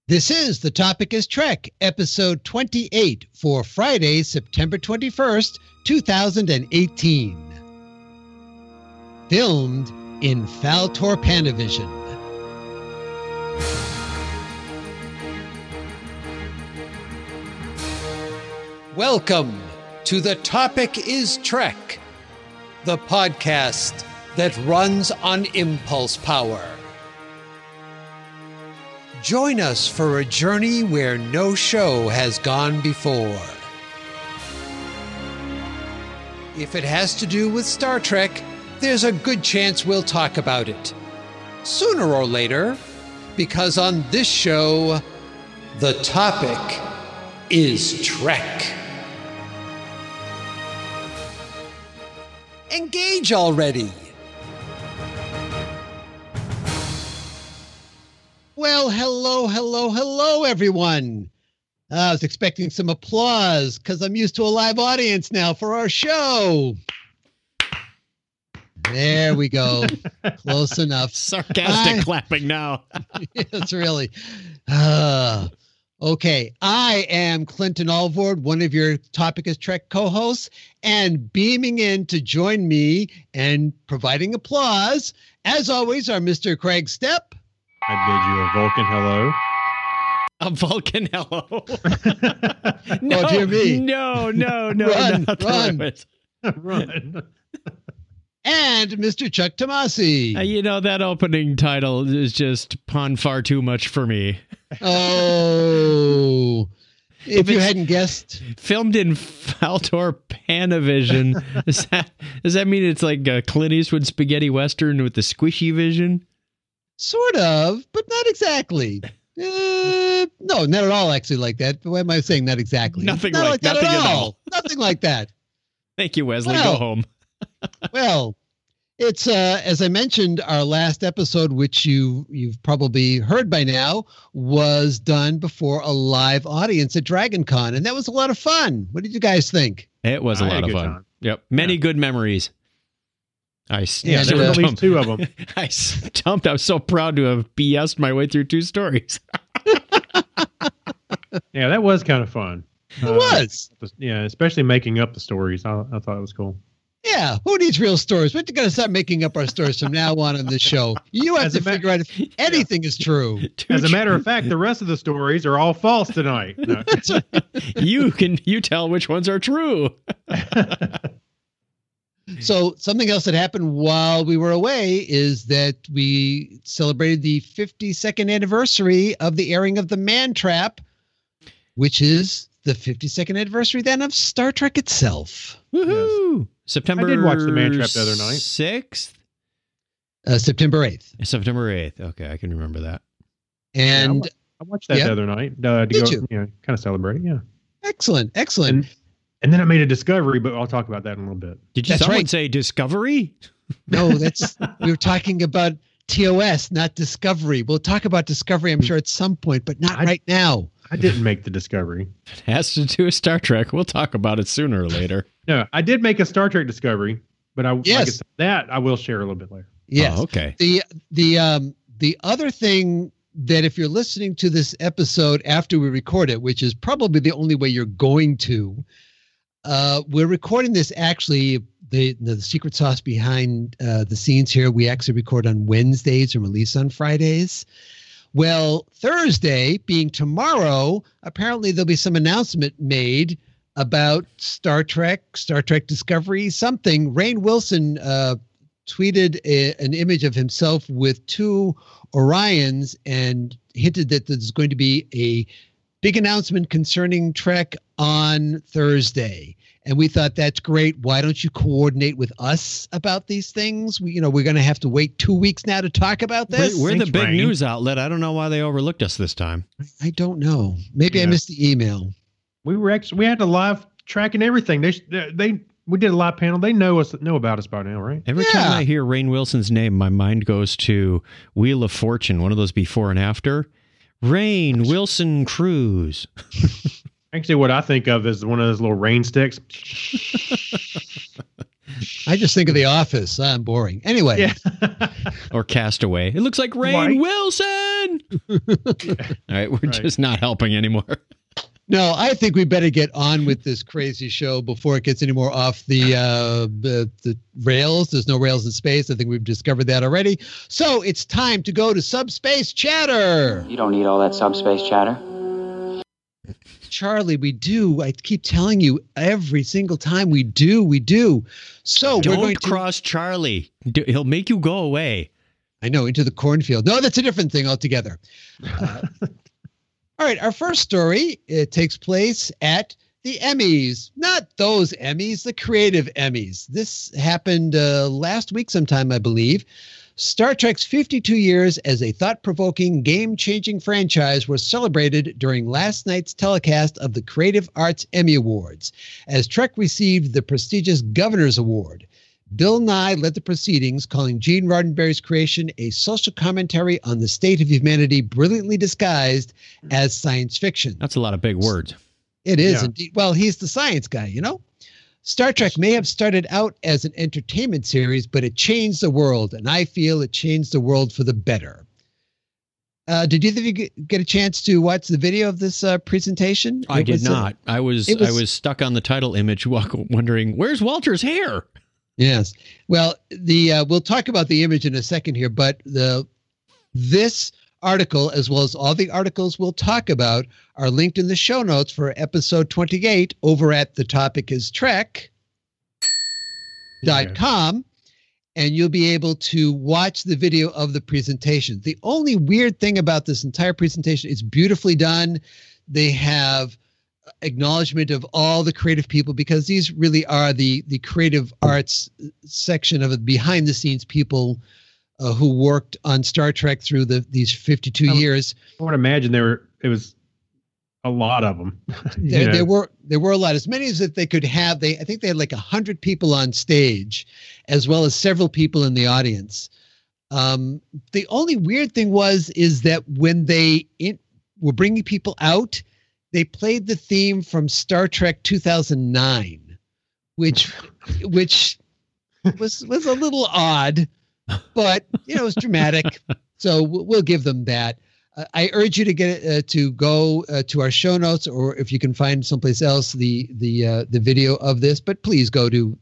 This is The Topic is Trek, episode 28 for Friday, September 21st, 2018. Filmed in Faltor Panavision. Welcome to The Topic is Trek, the podcast that runs on impulse power. Join us for a journey where no show has gone before. If it has to do with Star Trek, there's a good chance we'll talk about it. Sooner or later, because on this show, the topic is Trek. Engage already! Well, hello, everyone. I was expecting some applause because I'm used to a live audience now for our show. There we go. Close enough. Sarcastic clapping now. Yes, really. Okay. I am Clinton Alvord, one of your Topic is Trek co-hosts, and beaming in to join me and providing applause, as always, are Mr. Craig Stepp. I bid you a Vulcan hello. A Vulcan hello. No, Oh, dear me. No. Run. And Mr. Chuck Tomasi. That opening title is just pun far too much for me. Oh, if you hadn't guessed. Filmed in Faltor Panavision. Does that mean it's like a Clint Eastwood spaghetti western with the squishy vision? Sort of, but not exactly. No, not at all actually like that. Why am I saying not exactly? Nothing not like that nothing at at all. Nothing like that. Thank you, Wesley. Well, Go home. Well, it's as I mentioned, our last episode, which you've probably heard by now, was done before a live audience at Dragon Con, and that was a lot of fun. What did you guys think? It was a lot of fun. Time. Yep. Many good memories. There were at least two of them. I stumped. I was so proud to have BS'd my way through two stories. Yeah, that was kind of fun. It was. Yeah, especially making up the stories. I thought it was cool. Yeah, who needs real stories? We're going to start making up our stories from now on this show. You have to figure out if anything is true. As a matter of fact, the rest of the stories are all false tonight. No. You tell which ones are true. So something else that happened while we were away is that we celebrated the 52nd anniversary of the airing of The Man Trap, which is the 52nd anniversary then of Star Trek itself. Woohoo! Yes. September. I did watch The Man Trap the other night. 6th? September 8th. September 8th. Okay, I can remember that. And I watched that the other night to Did go, you? kind of celebrate. Yeah. Excellent. And then I made a discovery, but I'll talk about that in a little bit. Did you someone say Discovery? No, we were talking about TOS, not Discovery. We'll talk about Discovery, I'm sure, at some point, but not right now. I didn't make the discovery. It has to do with Star Trek. We'll talk about it sooner or later. No, I did make a Star Trek discovery, but Yes. that I will share a little bit later. Yes. Oh, okay. The other thing that if you're listening to this episode after we record it, which is probably the only way you're going to, we're recording this actually, the secret sauce behind the scenes here, we actually record on Wednesdays and release on Fridays. Well, Thursday, being tomorrow, apparently there'll be some announcement made about Star Trek Discovery, something. Rainn Wilson tweeted an image of himself with two Orions and hinted that there's going to be a big announcement concerning Trek on Thursday. And we thought, that's great. Why don't you coordinate with us about these things? We're going to have to wait 2 weeks now to talk about this. We're the big Rainn. news outlet. I don't know why they overlooked us this time. I don't know. Maybe I missed the email. We had a live track and everything. We did a live panel. They know about us by now, right? Every time I hear Rainn Wilson's name, my mind goes to Wheel of Fortune, one of those before and after. Rainn Wilson Cruz. Actually, what I think of is one of those little rain sticks. I just think of The Office. I'm boring. Anyway. Yeah. Or Castaway. It looks like Rainn Right. Wilson. All right, we're just not helping anymore. No, I think we better get on with this crazy show before it gets any more off the rails. There's no rails in space. I think we've discovered that already. So it's time to go to Subspace Chatter. You don't need all that subspace chatter. Charlie, we do. I keep telling you every single time we do. So we're going Don't to cross Charlie. He'll make you go away. I know, into the cornfield. No, that's a different thing altogether. All right, our first story, it takes place at the Emmys. Not those Emmys, the creative Emmys. This happened last week sometime, I believe. Star Trek's 52 years as a thought-provoking, game-changing franchise was celebrated during last night's telecast of the Creative Arts Emmy Awards, as Trek received the prestigious Governor's Award. Bill Nye led the proceedings, calling Gene Roddenberry's creation a social commentary on the state of humanity brilliantly disguised as science fiction. That's a lot of big words. It is Yeah. indeed. Well, he's the science guy, you know? Star Trek may have started out as an entertainment series, but it changed the world, and I feel it changed the world for the better. Did either of you get a chance to watch the video of this presentation? I did not. I was it was- I was stuck on the title image, wondering where's Walter's hair. Yes. Well, we'll talk about the image in a second here, but this article, as well as all the articles we'll talk about, are linked in the show notes for episode 28 over at thetopicistrek.com, and you'll be able to watch the video of the presentation. The only weird thing about this entire presentation is beautifully done. They have acknowledgement of all the creative people, because these really are the creative arts section of it, behind the scenes people who worked on Star Trek through these 52 years. I would imagine it was a lot of them. There were a lot, as many as that they could have. I think they had like 100 people on stage, as well as several people in the audience. The only weird thing is that when they were bringing people out, they played the theme from Star Trek 2009, which was a little odd, but it was dramatic. So we'll give them that. I urge you to get to go to our show notes, or if you can find someplace else the video of this. But please go to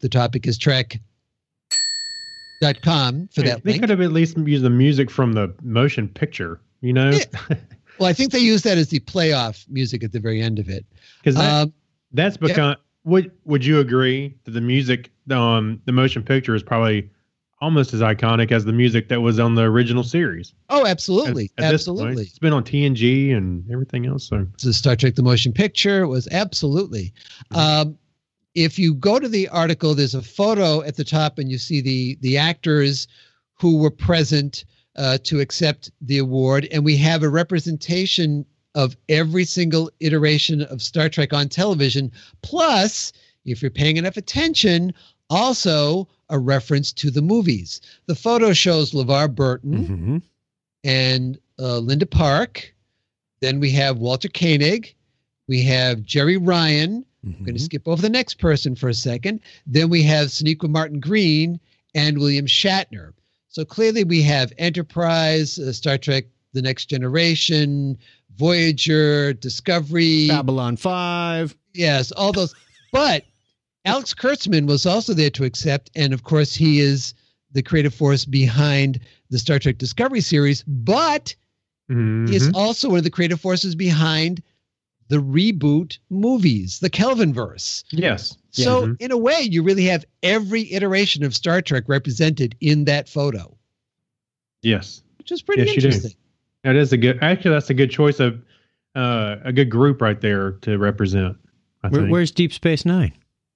thetopicistrek.com for that They link. could have at least used the music from the motion picture, Yeah. Well, I think they used that as the playoff music at the very end of it. Because that's become. Would you agree that the music on the motion picture is probably almost as iconic as the music that was on the original series? Oh, absolutely. At this point, Absolutely. it's been on TNG and everything else. So The Star Trek the Motion Picture was absolutely. If you go to the article, there's a photo at the top, and you see the actors who were present to accept the award, and we have a representation of every single iteration of Star Trek on television. Plus, if you're paying enough attention, also a reference to the movies. The photo shows LeVar Burton Mm-hmm. and Linda Park. Then we have Walter Koenig. We have Jerry Ryan. I'm going to skip over the next person for a second. Then we have Sonequa Martin Green and William Shatner. So clearly we have Enterprise, Star Trek The Next Generation, Voyager, Discovery. Babylon 5. Yes, all those. But Alex Kurtzman was also there to accept. And of course, he is the creative force behind the Star Trek Discovery series. But he is also one of the creative forces behind the reboot movies, the Kelvinverse. yes. So in a way, you really have every iteration of Star Trek represented in that photo, Yes. which is pretty Yes, you do. interesting. That is that's a good choice of a good group right there to represent. I think. Where's Deep Space Nine?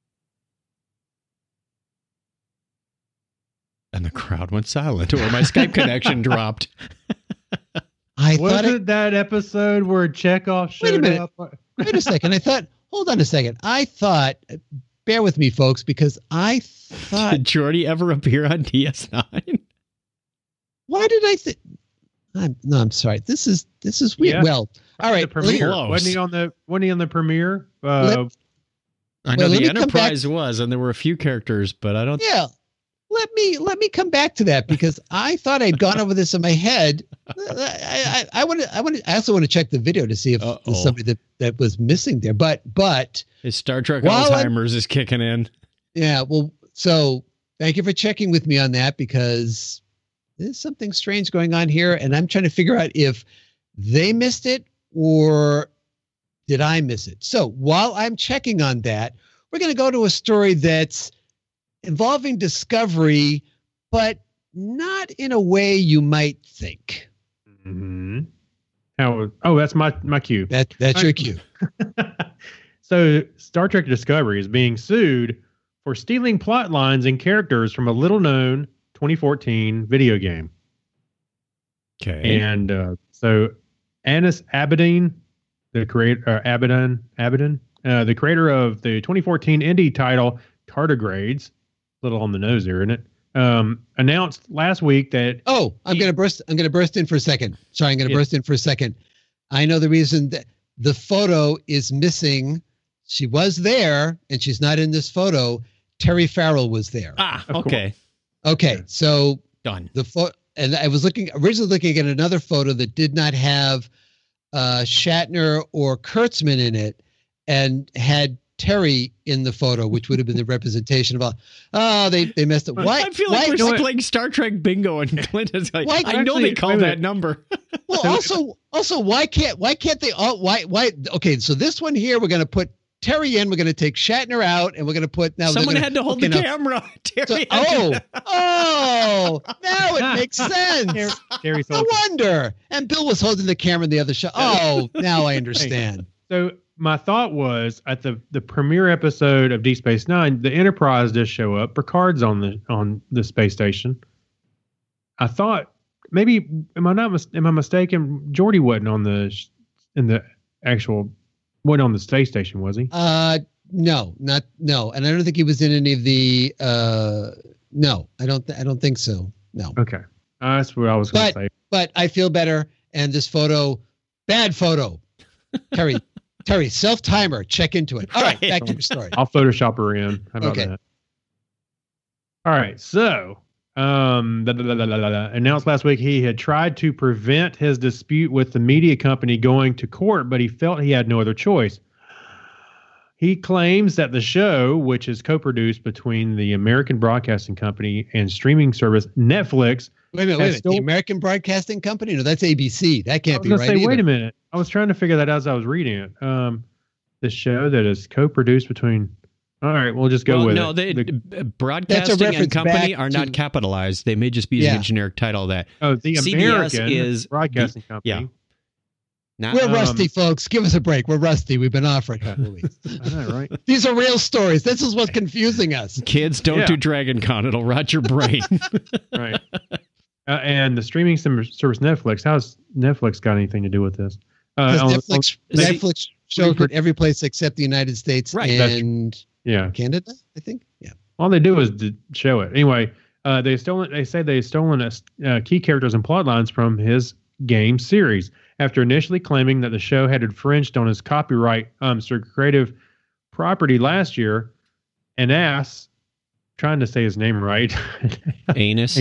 And the crowd went silent, or my Skype connection dropped. I Was thought it that episode where Chekhov showed Wait a minute. up? wait a second. Hold on a second. I thought, bear with me, folks, because I thought, Did Geordi ever appear on DS9? why did I think? I'm sorry. This is weird. Yeah. Well, all right. The premiere. Close. Wasn't he on the premiere? Let- I know Well, let the me come back- Enterprise was, and there were a few characters, but I don't. Yeah. Let me come back to that because I thought I'd gone over this in my head. I also want to check the video to see if there's somebody that was missing there. But His Star Trek While Alzheimer's is kicking in. yeah, well, so thank you for checking with me on that because there's something strange going on here, and I'm trying to figure out if they missed it or did I miss it. So while I'm checking on that, we're going to go to a story that's involving Discovery, but not in a way you might think. Mm-hmm. That's my cue. That's your cue. So Star Trek Discovery is being sued for stealing plot lines and characters from a little-known 2014 video game. Okay. And so Anis Abedin, the creator, the creator of the 2014 indie title Tardigrades, a little on the nose there, isn't it? Announced last week that I'm going to burst in for a second. Sorry, I'm going to burst in for a second. I know the reason that the photo is missing. She was there and she's not in this photo. Terry Farrell was there. Okay. Okay. So Done. And I was originally looking at another photo that did not have Shatner or Kurtzman in it and had Terry in the photo, which would have been the representation of they messed up. Why? I feel like we're playing Star Trek bingo, and Clint is like, I know they call that number. Well, also, why can't they all? Why? Okay, so this one here, we're going to put Terry in. We're going to take Shatner out, and we're going to put now. Someone had to hold the camera. Terry. Now it makes sense. Terry's no wonder. And Bill was holding the camera in the other shot. Oh, now I understand. So my thought was at the premiere episode of Deep Space Nine, the Enterprise does show up. Picard's on the space station. I thought maybe am I mistaken? Geordi wasn't on wasn't on the space station, was he? No, and I don't think he was in any of the. No, I don't think so. No. Okay, that's what I was going to say. But I feel better. And this photo, bad photo. Terry, self-timer, check into it. All right, back to your story. I'll Photoshop her in. How about that? All right, so announced last week he had tried to prevent his dispute with the media company going to court, but he felt he had no other choice. He claims that the show, which is co-produced between the American Broadcasting Company and streaming service Netflix. Wait a minute. The American Broadcasting Company? No, that's ABC. That can't be right. Wait a minute. I was trying to figure that out as I was reading it. The show that is co-produced between. All right, we'll just go with it. The Broadcasting and Company are not capitalized. They may just be using a generic title. The American Broadcasting Company. Yeah. We're rusty, folks. Give us a break. We're rusty. We've been off for a couple of weeks. I know, right? These are real stories. This is what's confusing us. Kids, don't do Dragon Con. It'll rot your brain. Right. And the streaming service Netflix. How's Netflix got anything to do with this? Netflix shows in every place except the United States and Canada, I think. Yeah. All they do is to show it. Anyway, they say they've stolen key characters and plot lines from his game series after initially claiming that the show had infringed on his copyright creative property last year. Trying to say his name right. Anus.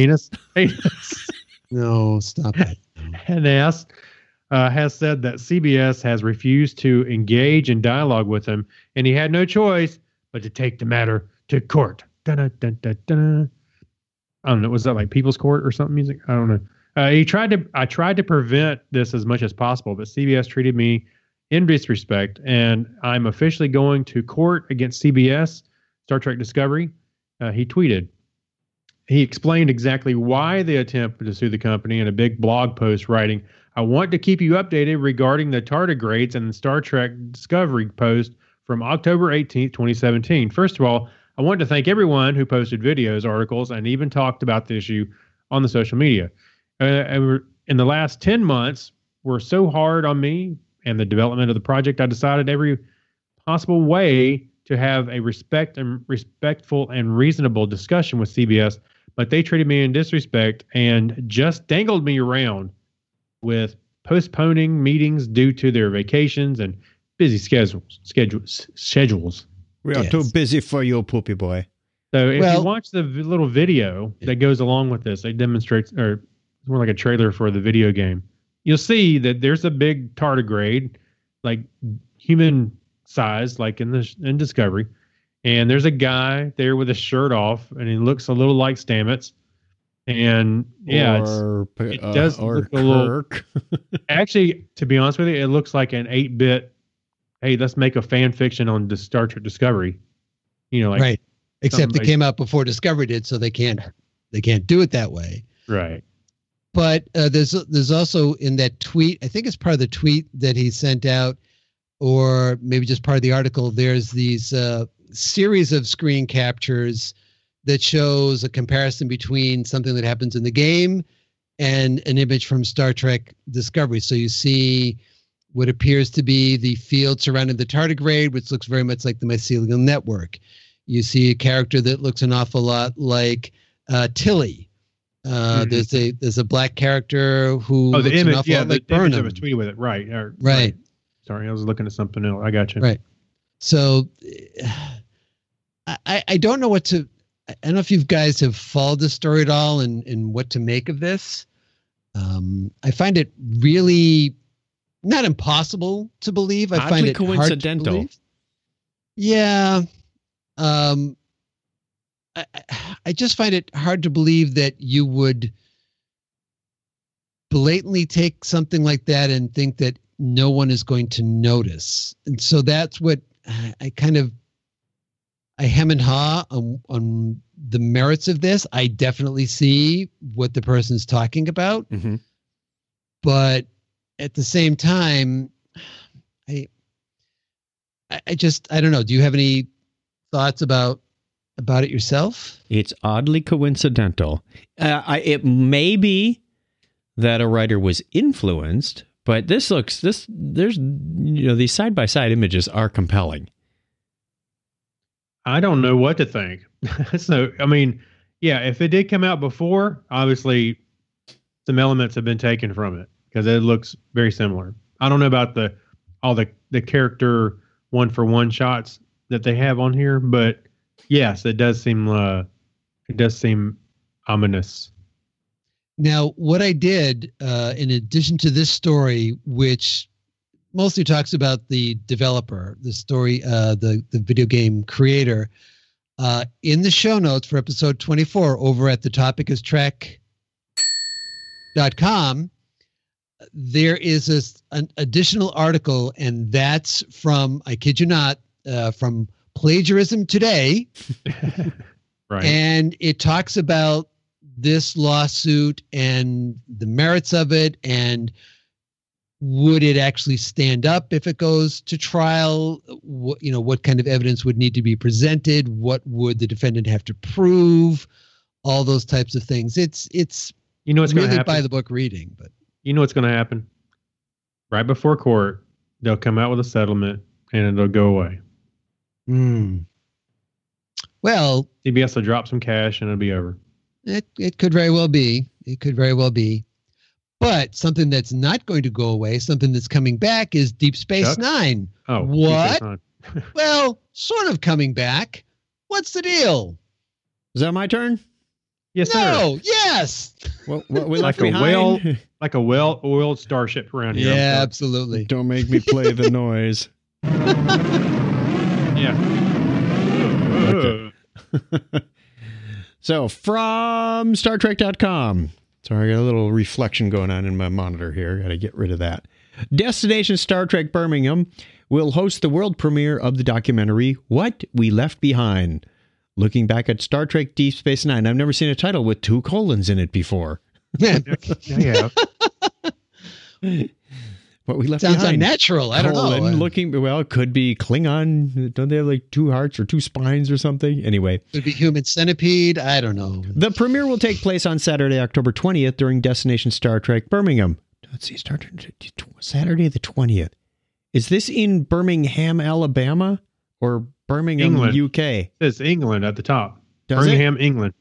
No, stop it. Anas has said that CBS has refused to engage in dialogue with him, and he had no choice but to take the matter to court. Dun, dun, dun, dun, dun. I don't know. Was that like People's Court or something music? I don't know. I tried to prevent this as much as possible, but CBS treated me in disrespect, and I'm officially going to court against CBS, Star Trek Discovery. He tweeted. He explained exactly why they attempted to sue the company in a big blog post, writing, "I want to keep you updated regarding the tardigrades and the Star Trek Discovery post from October 18th, 2017. First of all, I want to thank everyone who posted videos, articles, and even talked about the issue on the social media. In the last 10 months were so hard on me and the development of the project, I decided every possible way to have a respectful and reasonable discussion with CBS, but they treated me in disrespect and just dangled me around with postponing meetings due to their vacations and busy schedules. We are Yes. too busy for you, poopy boy. So if Well- you watch the little video that goes along with this, it demonstrates, or it's more like a trailer for the video game. You'll see that there's a big tardigrade, like human size, like in Discovery, and there's a guy there with his shirt off, and he looks a little like Stamets. And yeah, it does or look a little- Kirk. actually, to be honest with you, it looks like an 8-bit. Hey, let's make a fan fiction on the Star Trek Discovery. You know, like right. Except it like- came out before Discovery did, so they can't do it that way. right. But there's also in that tweet, I think it's part of the tweet that he sent out, or maybe just part of the article. There's these series of screen captures that shows a comparison between something that happens in the game and an image from Star Trek Discovery. So you see what appears to be the field surrounding the tardigrade, which looks very much like the mycelial network. You see a character that looks an awful lot like Tilly. There's a black character who Oh, the looks an image, awful yeah, lot the like image Burnham. of a tweet with it, right? Right. Sorry, I was looking at something else. I got you. Right. So I don't know what to. I don't know if you guys have followed this story at all and what to make of this. I find it really not impossible to believe. I find Oddly it hard to coincidental. believe. Yeah. I just find it hard to believe that you would blatantly take something like that and think that no one is going to notice. And so that's what I hem and haw on the merits of this. I definitely see what the person's talking about, Mhm. but at the same time, I don't know. Do you have any thoughts about it yourself? It's oddly coincidental. It may be that a writer was influenced, but there's these side by side images are compelling. I don't know what to think. So, I mean, yeah, if it did come out before, obviously some elements have been taken from it because it looks very similar. I don't know about all the character one for one shots that they have on here, but yes, it does seem ominous. Now, what I did, in addition to this story, which mostly talks about the developer, the story, the video game creator, in the show notes for episode 24 over at thetopicstrek.com, there is an additional article, and that's from, I kid you not, from Plagiarism Today. Right. And it talks about this lawsuit and the merits of it, and would it actually stand up if it goes to trial? What kind of evidence would need to be presented? What would the defendant have to prove? All those types of things. It's You know what's going to really happen? by the book reading, but You know what's going to happen? Right before court, they'll come out with a settlement and it'll go away. Well, CBS will drop some cash and it'll be over. it could very well be. It could very well be. But something that's not going to go away, something that's coming back, is Deep Space Chuck? Nine. Oh, What? keep this on. Well, sort of coming back. What's the deal? Is that my turn? Yes, sir. No, yes. What we Like left a behind? Like a well-oiled starship around here. Yeah, absolutely. Don't make me play the noise. Yeah. So from StarTrek.com. Sorry, I got a little reflection going on in my monitor here. Got to get rid of that. Destination Star Trek Birmingham will host the world premiere of the documentary What We Left Behind, looking back at Star Trek Deep Space Nine. I've never seen a title with 2 colons in it before. Yeah. What We Left Sounds Behind. unnatural. I don't know. Well, it could be Klingon. Don't they have like 2 hearts or 2 spines or something? Anyway. Could be Human Centipede. I don't know. The premiere will take place on Saturday, October 20th during Destination Star Trek Birmingham. Let's see, Saturday the 20th. Is this in Birmingham, Alabama or Birmingham, England. UK? It says England at the top. Does Birmingham, England.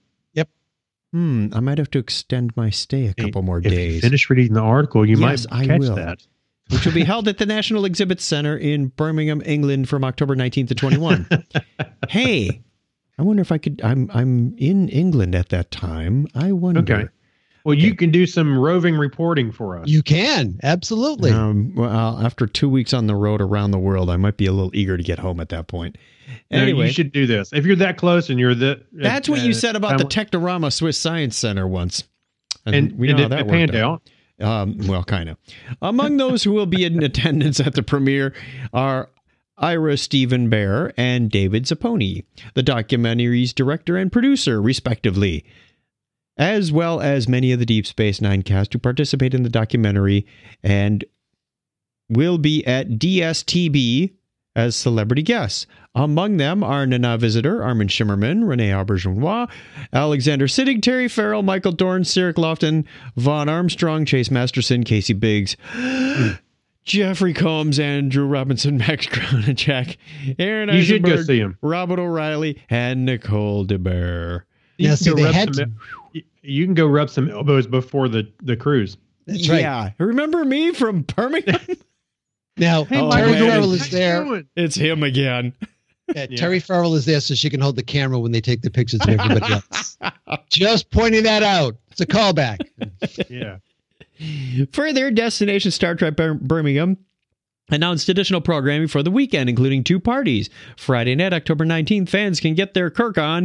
I might have to extend my stay a couple more If you days. finish reading the article, you Yes, might I catch will. that. which will be held at the National Exhibit Center in Birmingham, England from October 19th to 21. Hey, I wonder if I could, I'm in England at that time. I wonder. Okay. Well, you can do some roving reporting for us. You can, absolutely. Well, after 2 weeks on the road around the world, I might be a little eager to get home at that point. Anyway, no, you should do this. If you're that close and you're that's what you said about the Technorama Swiss Science Center once. And we know how that panned worked out. Well, kind of. Among those who will be in attendance at the premiere are Ira Stephen Bear and David Zapponi, the documentary's director and producer, respectively, as well as many of the Deep Space Nine cast who participate in the documentary and will be at DSTB as celebrity guests. Among them are Nana Visitor, Armin Shimmerman, Renee Auberjonois, Alexander Siddig, Terry Farrell, Michael Dorn, Cyril Lofton, Vaughn Armstrong, Chase Masterson, Casey Biggs, Jeffrey Combs, Andrew Robinson, Max Gronachek, Aaron Eisenberg, you should go see him. Robert O'Reilly, and Nicole DeBear. Yeah, see, they had you can go rub some elbows before the cruise. That's right. Yeah. Remember me from Birmingham? Now, Hey, Terry man. Farrell is there. It's him again. Yeah, Terry Farrell is there so she can hold the camera when they take the pictures of everybody else. Just pointing that out. It's a callback. Yeah. Further, Destination Star Trek Birmingham announced additional programming for the weekend, including 2 parties. Friday night, October 19th, fans can get their Kirk on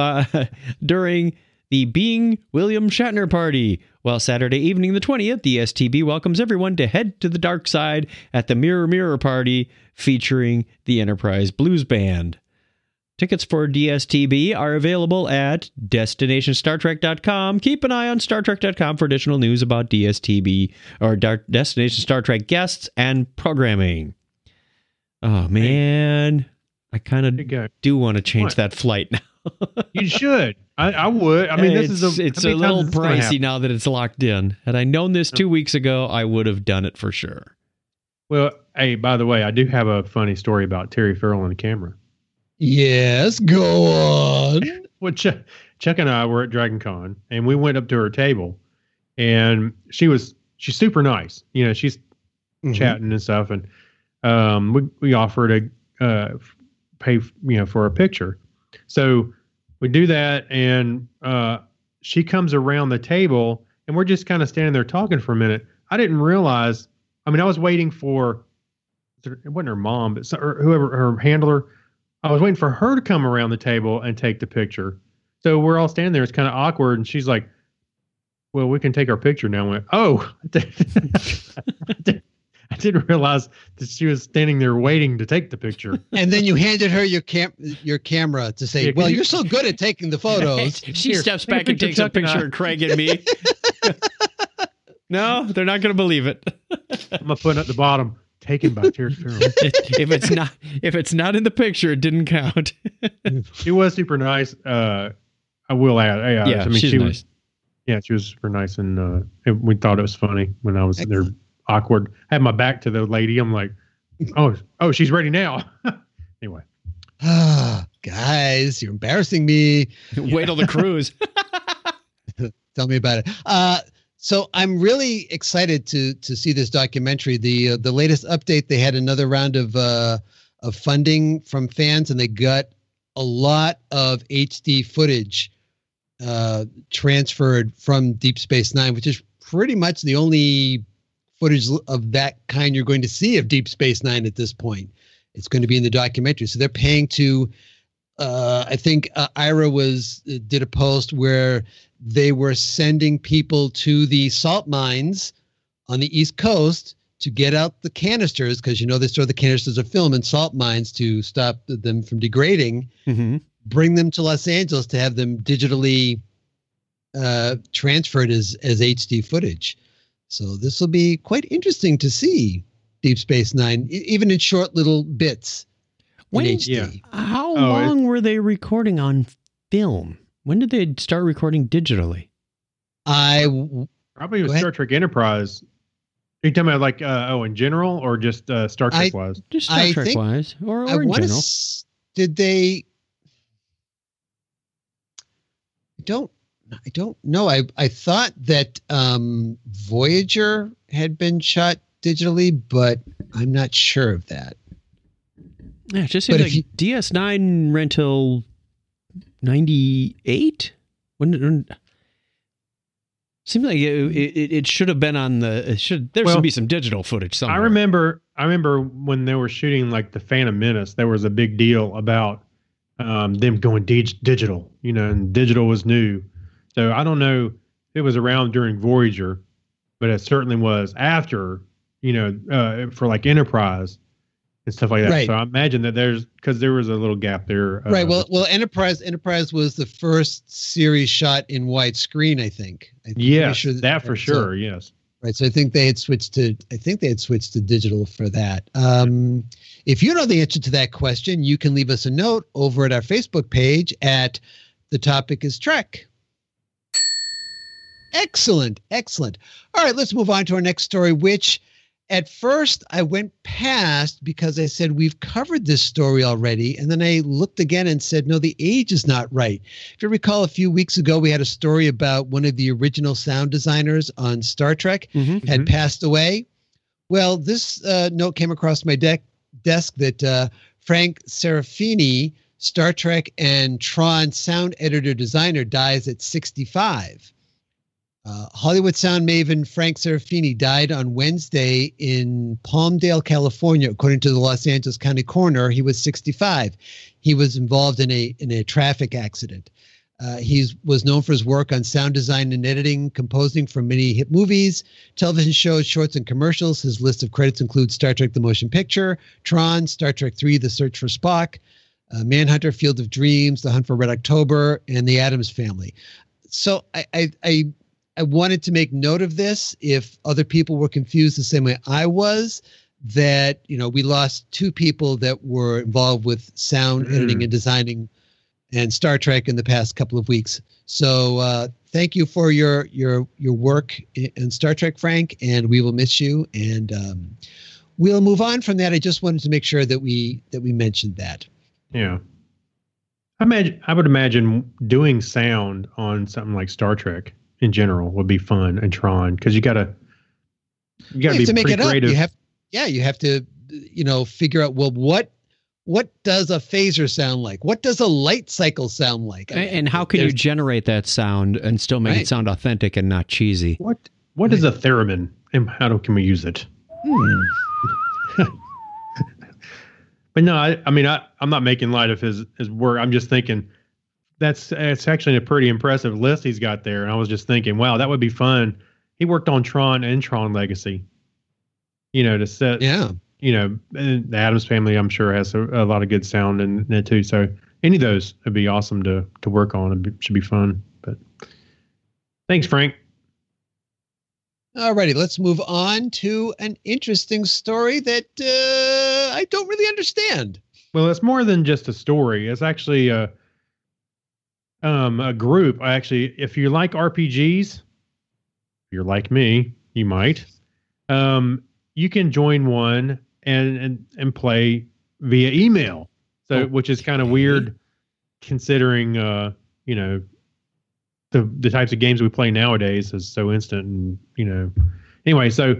during the Being William Shatner party, while Saturday evening, the 20th, the STB welcomes everyone to head to the dark side at the Mirror Mirror party featuring the Enterprise Blues Band. Tickets for DSTB are available at DestinationStarTrek.com. Keep an eye on StarTrek.com for additional news about DSTB or Destination Star Trek guests and programming. Oh, man. I kind of do want to change that flight now. You should. I would. I mean, it's a little pricey now that it's locked in. Had I known this 2 weeks ago, I would have done it for sure. Well, hey, by the way, I do have a funny story about Terry Farrell on the camera. Yes, go on. Well, Chuck and I were at Dragon Con, and we went up to her table, and she's super nice. You know, she's chatting and stuff, and we offered to pay for a picture. So we do that, and she comes around the table, and we're just kind of standing there talking for a minute. I didn't realize. I mean, I was waiting for it wasn't her mom, but whoever her handler. I was waiting for her to come around the table and take the picture. So we're all standing there. It's kind of awkward, and she's like, "Well, we can take our picture now." I went, "Oh." I didn't realize that she was standing there waiting to take the picture. And then you handed her your camera to say, "Well, you're so good at taking the photos." She steps back and takes a picture of Craig and me. No, they're not going to believe it. I'm gonna put it at the bottom. Taken by Terry Farrell. If it's not in the picture, it didn't count. She was super nice. I will add. Yeah, I mean, she's she nice. She was super nice, and we thought it was funny when I was there. Awkward. I had my back to the lady. I'm like, oh, she's ready now. Anyway. Guys, you're embarrassing me. Wait till the cruise. Tell me about it. So I'm really excited to see this documentary. The latest update, they had another round of funding from fans, and they got a lot of HD footage transferred from Deep Space Nine, which is pretty much the only footage of that kind you're going to see of Deep Space Nine at this point. It's going to be in the documentary. So they're paying to, I think Ira did a post where they were sending people to the salt mines on the East Coast to get out the canisters, because, they store the canisters of film in salt mines to stop them from degrading, bring them to Los Angeles to have them digitally transferred as HD footage. So this will be quite interesting to see Deep Space Nine, even in short little bits in HD. How long were they recording on film? When did they start recording digitally? Probably with Star Trek Enterprise. Are you talking about like in general, or just Star Trek wise? Just Star Trek wise, or in general. Did they? I don't know. I thought that Voyager had been shot digitally, but I'm not sure of that. Yeah, it just seems like DS9 rental 98? When seems like it should have been on the. There should be some digital footage somewhere. I remember when they were shooting like the Phantom Menace, there was a big deal about them going digital, and digital was new. So I don't know if it was around during Voyager, but it certainly was after, for like Enterprise and stuff like that. Right. So I imagine that because there was a little gap there. Right. Well, Enterprise was the first series shot in widescreen, I think. Yes, sure that for sure. So, yes. Right. So I think they had switched to digital for that. If you know the answer to that question, you can leave us a note over at our Facebook page at The Topic is Trek. Excellent. All right, let's move on to our next story, which at first I went past because I said we've covered this story already. And then I looked again and said, no, the age is not right. If you recall, a few weeks ago, we had a story about one of the original sound designers on Star Trek had passed away. Well, this note came across my desk that Frank Serafini, Star Trek and Tron sound editor designer, dies at 65. Hollywood sound maven Frank Serafini died on Wednesday in Palmdale, California. According to the Los Angeles County Coroner, he was 65. He was involved in a traffic accident. He was known for his work on sound design and editing, composing for many hit movies, television shows, shorts, and commercials. His list of credits includes Star Trek: The Motion Picture, Tron, Star Trek III: The Search for Spock, Manhunter, Field of Dreams, The Hunt for Red October, and The Addams Family. So I wanted to make note of this if other people were confused the same way I was, that, we lost two people that were involved with sound editing and designing and Star Trek in the past couple of weeks. So thank you for your work in Star Trek, Frank, and we will miss you. And we'll move on from that. I just wanted to make sure that we mentioned that. Yeah. I would imagine doing sound on something like Star Trek in general would be fun, and Tron, because you gotta be to make it creative. Up. You have to figure out, well, what does a phaser sound like? What does a light cycle sound like? And how can you generate that sound and still make it sound authentic and not cheesy? What is a theremin, and how can we use it? But no, I'm not making light of his work. I'm just thinking it's actually a pretty impressive list he's got there. And I was just thinking, wow, that would be fun. He worked on Tron and Tron Legacy, to set, and the Addams Family, I'm sure, has a lot of good sound in it too. So any of those would be awesome to work on. It should be fun. But thanks, Frank. All righty, let's move on to an interesting story that I don't really understand. Well, it's more than just a story. It's actually a group. Actually, if you like RPGs, if you're like me, you might. You can join one and play via email. So, which is kind of weird, considering the types of games we play nowadays is so instant, and Anyway, so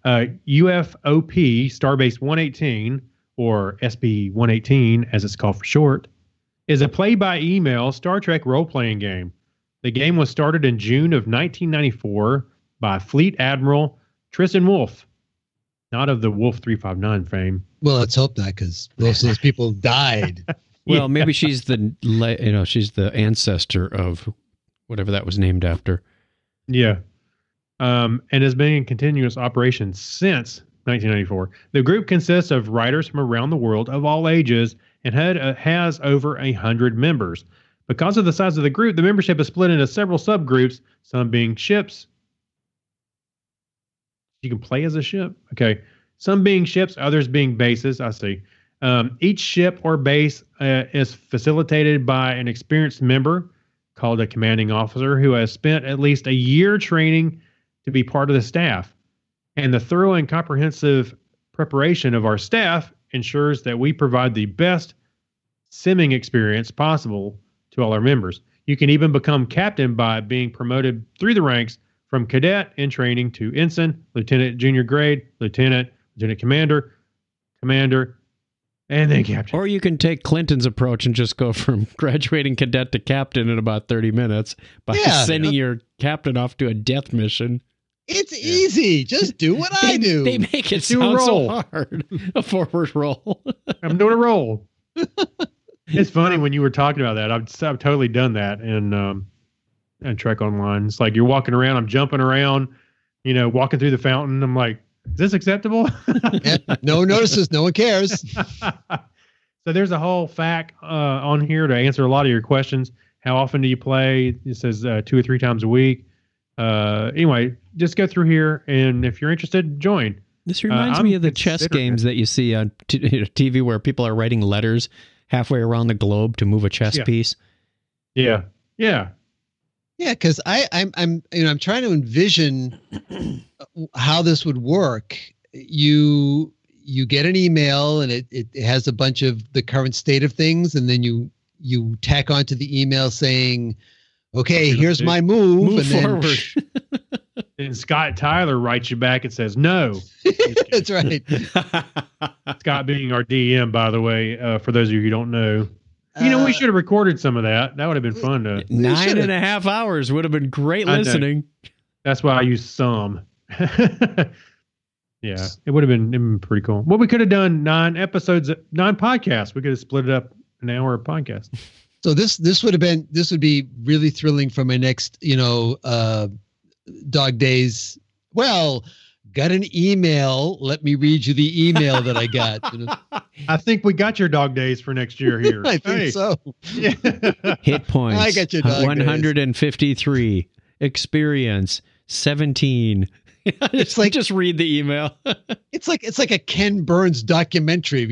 UFOP Starbase 118, or SB 118 as it's called for short, is a play-by-email Star Trek role-playing game. The game was started in June of 1994 by Fleet Admiral Tristan Wolfe, not of the Wolf 359 fame. Well, let's hope not, because most of those people died. Well, maybe she's she's the ancestor of whatever that was named after. Yeah. And has been in continuous operation since 1994. The group consists of writers from around the world of all ages and has over 100 members. Because of the size of the group, the membership is split into several subgroups, some being ships. You can play as a ship? Okay. Some being ships, others being bases. I see. Each ship or base is facilitated by an experienced member called a commanding officer who has spent at least a year training to be part of the staff. And the thorough and comprehensive preparation of our staff ensures that we provide the best simming experience possible to all our members. You can even become captain by being promoted through the ranks from cadet in training to ensign, lieutenant junior grade, lieutenant commander, and then captain. Or you can take Clinton's approach and just go from graduating cadet to captain in about 30 minutes by sending your captain off to a death mission. It's easy. Just do what I do. They make it sound so hard. A forward roll. I'm doing a roll. It's funny when you were talking about that. I've totally done that in Trek Online. It's like you're walking around. I'm jumping around, walking through the fountain. I'm like, is this acceptable? Yeah, no one notices. No one cares. So there's a whole fact on here to answer a lot of your questions. How often do you play? It says 2 or 3 times a week. Anyway, just go through here, and if you're interested, join. This reminds me of the chess games that you see on TV where people are writing letters halfway around the globe to move a chess piece. Yeah. Because I'm trying to envision how this would work. You get an email, and it has a bunch of the current state of things, and then you tack onto the email saying, okay, here's my move and forward. And Scott Tyler writes you back and says, no. That's right. Scott being our DM, by the way, for those of you who don't know. We should have recorded some of that. That would have been fun to. 9.5 hours would have been great listening. That's why I use some. Yeah, it would have been pretty cool. Well, we could have done 9 podcasts. We could have split it up an hour of podcast. So this would be really thrilling for my next, Dog Days. Well, got an email. Let me read you the email that I got. I think we got your Dog Days for next year here. I think so. Yeah. Hit points. I got your Dog 153. Days. Experience 17. It's like just read the email. It's like a Ken Burns documentary,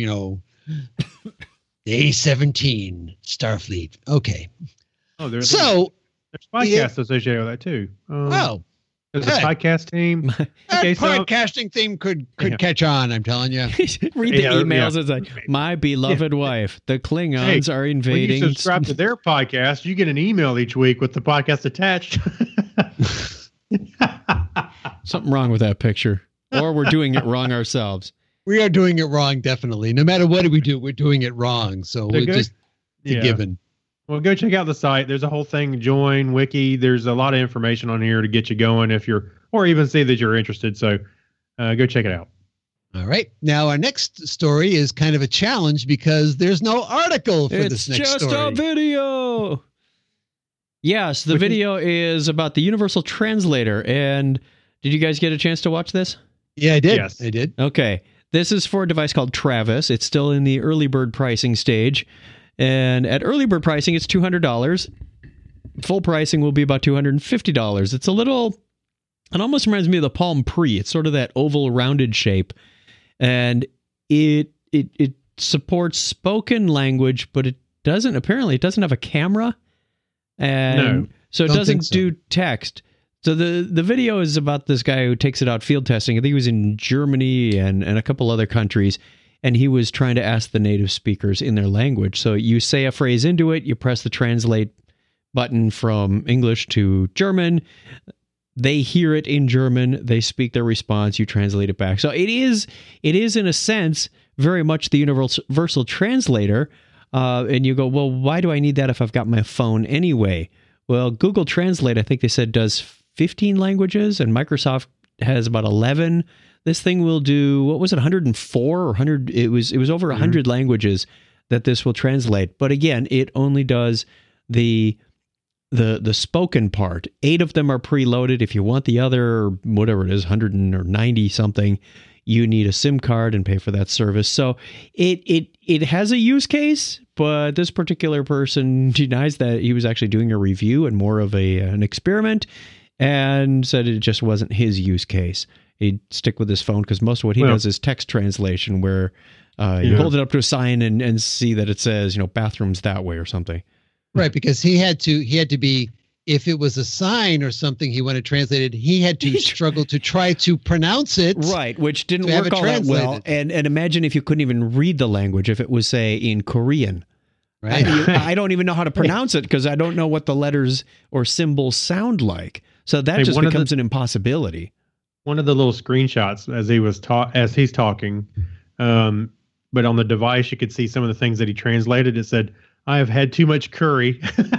Day 17, Starfleet. Okay. Oh, there's podcasts associated with that too. There's a podcast team. Okay, podcasting theme could catch on, I'm telling you. Read the emails. It's like, my beloved wife, the Klingons are invading. When you subscribe to their podcast, you get an email each week with the podcast attached. Something wrong with that picture. Or we're doing it wrong ourselves. We are doing it wrong, definitely. No matter what we do, we're doing it wrong. So we're just a given. Well, go check out the site. There's a whole thing, join, wiki. There's a lot of information on here to get you going or even see that you're interested. So go check it out. All right. Now, our next story is kind of a challenge because there's no article for this next story. It's just a video. Yes, the video is about the Universal Translator. And did you guys get a chance to watch this? Yeah, I did. Yes. I did. Okay. This is for a device called Travis. It's still in the early bird pricing stage. And at early bird pricing, it's $200. Full pricing will be about $250. It's it almost reminds me of the Palm Pre. It's sort of that oval rounded shape. And it supports spoken language, but it doesn't have a camera. And so it doesn't do text. So the video is about this guy who takes it out field testing. I think he was in Germany and a couple other countries. And he was trying to ask the native speakers in their language. So you say a phrase into it, you press the translate button from English to German. They hear it in German. They speak their response. You translate it back. So it is in a sense very much the universal translator. And you go, well, why do I need that if I've got my phone anyway? Well, Google Translate, I think they said, does 15 languages, and Microsoft has about 11. This thing will do, what was it, 104 or 100? It was over 100 languages that this will translate. But again, it only does the spoken part. 8 of them are preloaded. If you want the other, whatever it is, 190 something, you need a SIM card and pay for that service. So it has a use case, but this particular person denies that he was actually doing a review and more of an experiment, and said it just wasn't his use case. He'd stick with his phone because most of what he does is text translation, where you hold it up to a sign and see that it says, bathrooms that way or something. Right, because he had to be, if it was a sign or something he wanted translated, he had to struggle to try to pronounce it. Right, which didn't work all that well. And imagine if you couldn't even read the language, if it was, say, in Korean. Right. I don't even know how to pronounce it because I don't know what the letters or symbols sound like. So that Hey, just one of becomes an impossibility. One of the little screenshots as he's talking, but on the device you could see some of the things that he translated. It said, "I have had too much curry."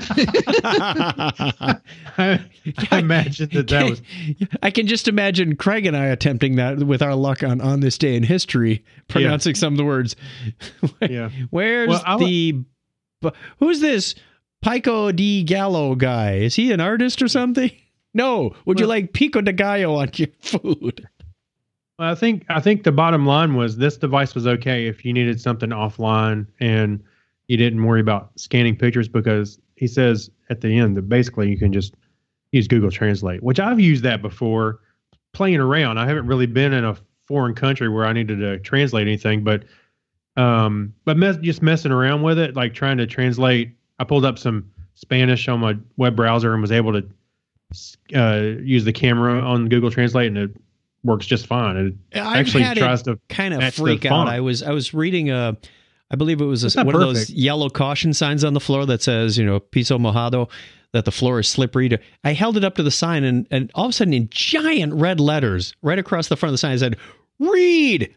I imagine that was. I can just imagine Craig and I attempting that with our luck on this day in history, pronouncing some of the words. Yeah. Where's who's this Pico de Gallo guy? Is he an artist or something? No. Would you like pico de gallo on your food? Well, I think the bottom line was this device was okay if you needed something offline and you didn't worry about scanning pictures, because he says at the end that basically you can just use Google Translate, which I've used that before playing around. I haven't really been in a foreign country where I needed to translate anything, but just messing around with it, like trying to translate. I pulled up some Spanish on my web browser and was able to use the camera on Google Translate, and it works just fine. It actually tries to kind of freak out. I was reading I believe it was one of those yellow caution signs on the floor that says, piso mojado, that the floor is slippery. I held it up to the sign, and all of a sudden in giant red letters right across the front of the sign, it said, "Read."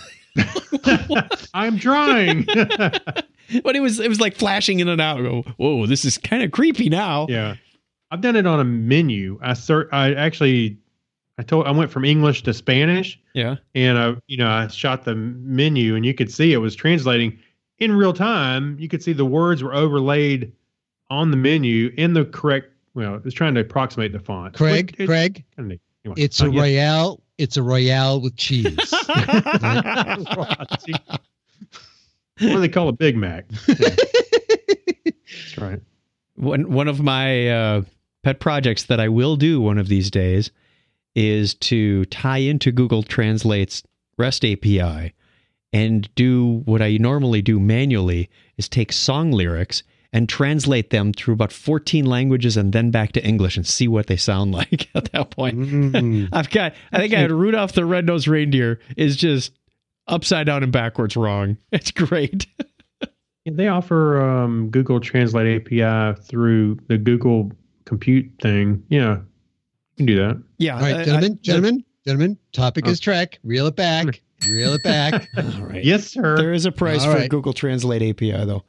I'm trying. But it was like flashing in and out. I go, whoa, this is kind of creepy now. Yeah. I've done it on a menu. I went from English to Spanish. Yeah. And I shot the menu, and you could see it was translating in real time. You could see the words were overlaid on the menu in the correct. Well, it was trying to approximate the font. Craig, anyway, it's a Royale. It's a Royale with cheese. What do they call a Big Mac? Yeah. That's right. One of my pet projects that I will do one of these days is to tie into Google Translate's REST API and do what I normally do manually, is take song lyrics and translate them through about 14 languages and then back to English and see what they sound like at that point. I think I had Rudolph the Red-Nosed Reindeer is just upside down and backwards wrong. It's great. They offer Google Translate API through the Google Compute thing. Yeah, you can do that. Yeah. All right, gentlemen, topic is track. Reel it back. Reel it back. All right. Yes, sir. There is a price for Google Translate API, though.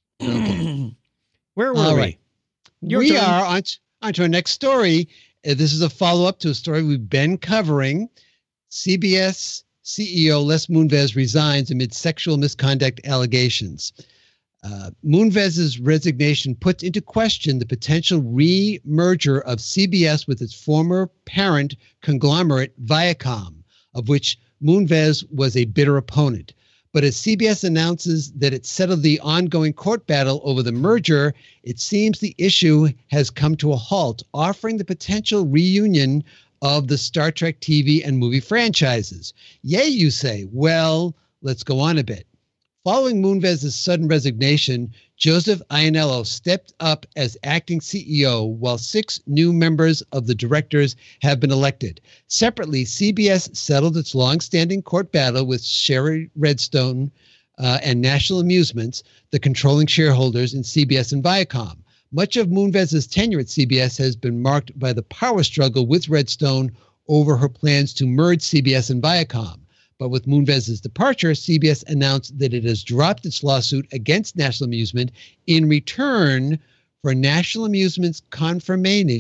Where were we? We are on to our next story. This is a follow-up to a story we've been covering. CBS CEO Les Moonves resigns amid sexual misconduct allegations. Moonves's resignation puts into question the potential re-merger of CBS with its former parent conglomerate Viacom, of which Moonves was a bitter opponent. But as CBS announces that it settled the ongoing court battle over the merger, it seems the issue has come to a halt, offering the potential reunion of the Star Trek TV and movie franchises. Yay, you say? Well, let's go on a bit. Following Moonves' sudden resignation, Joseph Iannello stepped up as acting CEO, while 6 new members of the directors have been elected. Separately, CBS settled its long-standing court battle with Sherry Redstone and National Amusements, the controlling shareholders in CBS and Viacom. Much of Moonves' tenure at CBS has been marked by the power struggle with Redstone over her plans to merge CBS and Viacom. But with Moonves' departure, CBS announced that it has dropped its lawsuit against National Amusement in return for National Amusement's confirming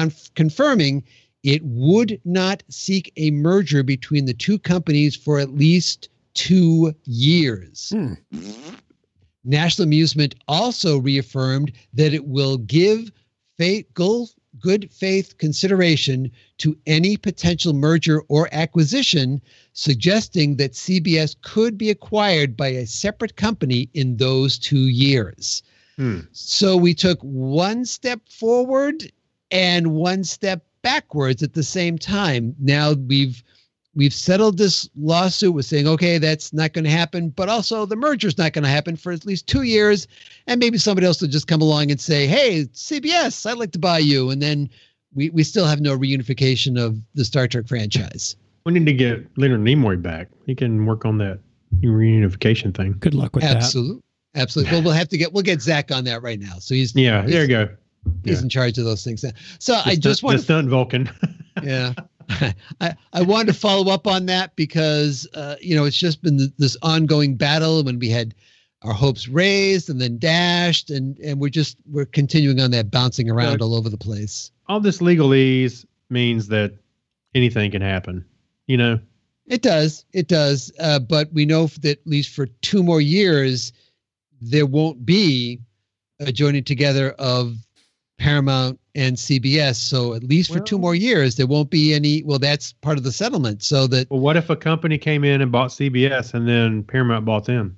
it would not seek a merger between the two companies for at least 2 years. National Amusement also reaffirmed that it will give good faith consideration to any potential merger or acquisition, suggesting that CBS could be acquired by a separate company in those 2 years. So we took one step forward and one step backwards at the same time. Now we've settled this lawsuit. We're saying, okay, that's not going to happen, but also the merger's not going to happen for at least 2 years. And maybe somebody else will just come along and say, hey, CBS, I'd like to buy you. And then we still have no reunification of the Star Trek franchise. We need to get Leonard Nimoy back. He can work on that reunification thing. Good luck with that. Absolutely. Well, we'll get Zach on that right now. So there you go. He's in charge of those things. So I just want the stunt Vulcan. yeah. I wanted to follow up on that because, it's just been this ongoing battle when we had our hopes raised and then dashed, and we're continuing on that bouncing around all over the place. All this legalese means that anything can happen, It does. But we know that at least for 2 more years, there won't be a joining together of Paramount and CBS. So at least for 2 more years, there won't be any. Well, that's part of the settlement. So that. Well, what if a company came in and bought CBS and then Paramount bought them?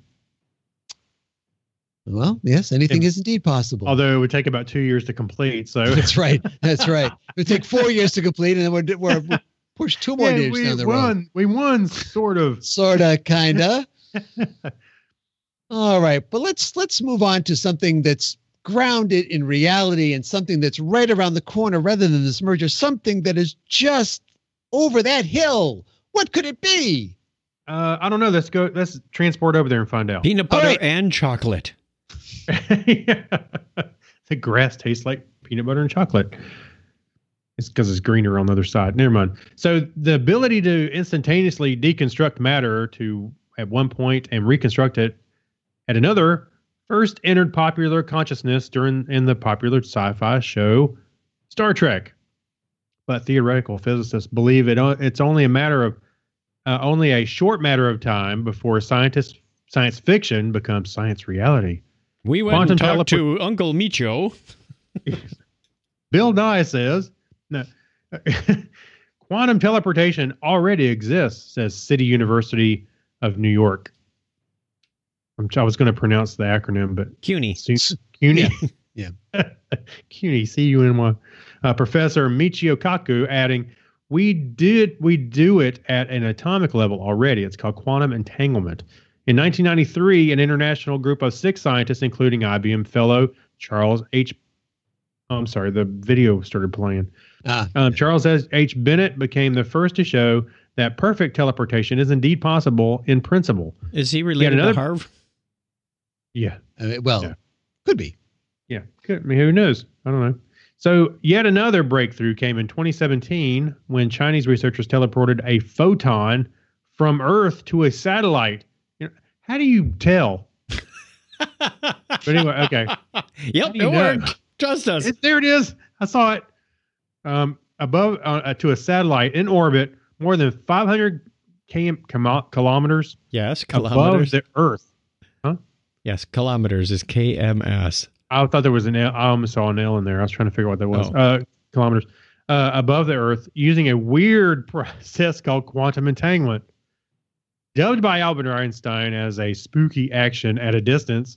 Well, yes, anything is indeed possible. Although it would take about 2 years to complete. So that's right. That's right. It would take 4 years to complete, and then we're push 2 more years down the road. We won, sort of, kinda. All right, but let's move on to something that's grounded in reality and something that's right around the corner rather than this merger, something that is just over that hill. What could it be? I don't know. Let's transport over there and find out. Peanut butter and chocolate. The grass tastes like peanut butter and chocolate. It's because it's greener on the other side. Never mind. So the ability to instantaneously deconstruct matter at one point and reconstruct it at another first entered popular consciousness in the popular sci-fi show Star Trek. But theoretical physicists believe it's only a short matter of time before science fiction becomes science reality. We went and talked to Uncle Micho. Bill Nye says, no, quantum teleportation already exists, says City University of New York. I was going to pronounce the acronym, but CUNY. CUNY. Yeah. CUNY, CUNY. Professor Michio Kaku adding, we do it at an atomic level already. It's called quantum entanglement. In 1993, an international group of 6 scientists, including IBM fellow Charles H. I'm sorry, the video started playing. Charles H. Bennett became the first to show that perfect teleportation is indeed possible in principle. Is he related to Harv? Yeah. Could be. Yeah. Could. I mean, who knows? I don't know. So yet another breakthrough came in 2017 when Chinese researchers teleported a photon from Earth to a satellite. How do you tell? But anyway, okay. Yep, it worked. Trust us. There it is. I saw it. Above to a satellite in orbit, more than 500 kilometers. Yes, kilometers. Above the Earth. Huh? Yes, kilometers is KMS. I thought there was an L. I almost saw an L in there. I was trying to figure out what that was. Kilometers. Above the Earth, using a weird process called quantum entanglement. Dubbed by Albert Einstein as a spooky action at a distance.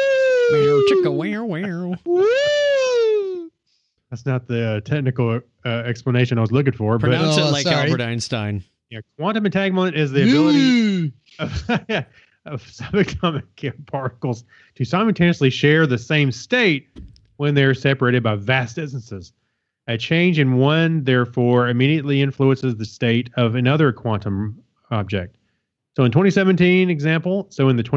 That's not the technical explanation I was looking for. Pronounce it like Albert Einstein. Yeah, quantum entanglement is the ability of subatomic particles to simultaneously share the same state when they're separated by vast distances. A change in one, therefore, immediately influences the state of another quantum object. So in the 2017 example,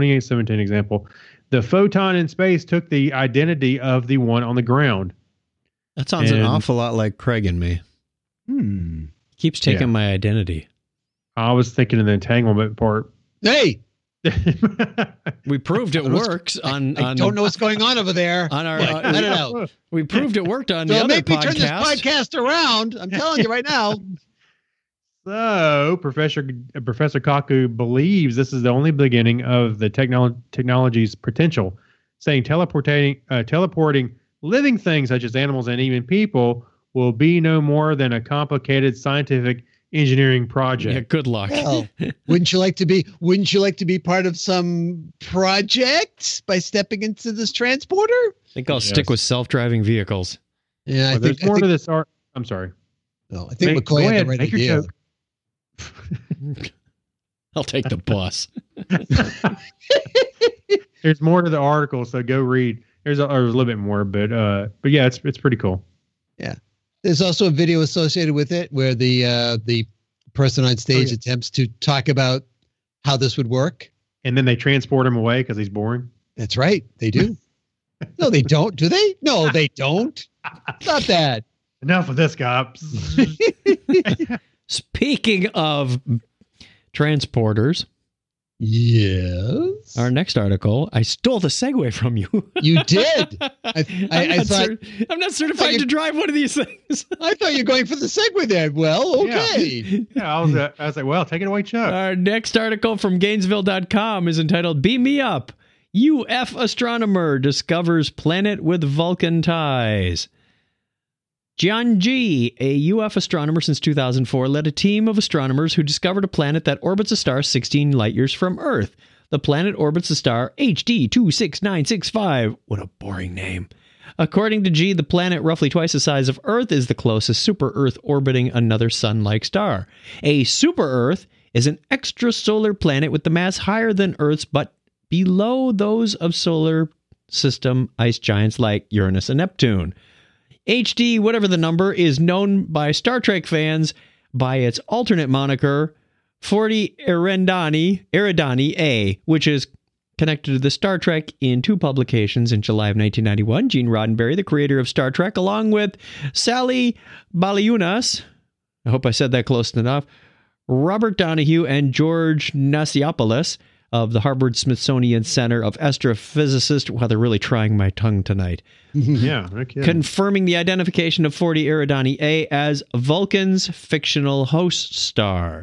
the photon in space took the identity of the one on the ground. That sounds an awful lot like Craig and me. Keeps taking my identity. I was thinking of the entanglement part. Hey! We proved it works on I don't know what's going on over there. On our let it out. We proved it worked on the other podcast. Make me turn this podcast around. I'm telling you right now. So, Professor Kaku believes this is the only beginning of the technology's potential, saying teleporting living things such as animals and even people will be no more than a complicated scientific engineering project. Yeah, good luck. Well, wouldn't you like to be part of some project by stepping into this transporter? I think I'll stick with self-driving vehicles. Yeah, there's more to this art. I'm sorry. No, I think McCoy had the right idea. I'll take the bus. There's more to the article, so go read. There's a little bit more, but yeah, it's pretty cool. Yeah, there's also a video associated with it where the person on stage attempts to talk about how this would work, and then they transport him away because he's boring. That's right, they do. No, they don't. Do they? No, they don't. Not bad. Enough of this guy. Speaking of transporters, Yes. our next article, I stole the segue from you. You did. I thought I'm not certified to drive one of these things. I thought you were going for the segue there. Well, okay. Yeah, I was like, well, take it away, Chuck. Our next article from Gainesville.com is entitled Beam Me Up. UF astronomer discovers planet with Vulcan ties. Jianji, a UF astronomer since 2004, led a team of astronomers who discovered a planet that orbits a star 16 light years from Earth. The planet orbits the star HD 26965. What a boring name. According to G, the planet, roughly twice the size of Earth, is the closest super-Earth orbiting another sun-like star. A super-Earth is an extrasolar planet with the mass higher than Earth's but below those of solar system ice giants like Uranus and Neptune. HD, whatever the number, is known by Star Trek fans by its alternate moniker, 40 Eridani A, which is connected to the Star Trek in two publications in July of 1991. Gene Roddenberry, the creator of Star Trek, along with Sally Baliunas, I hope I said that close enough, Robert Donahue, and George Nasiopoulos of the Harvard-Smithsonian Center of Astrophysicists. Wow, they're really trying my tongue tonight. Yeah, okay. Confirming the identification of 40 Eridani A as Vulcan's fictional host star.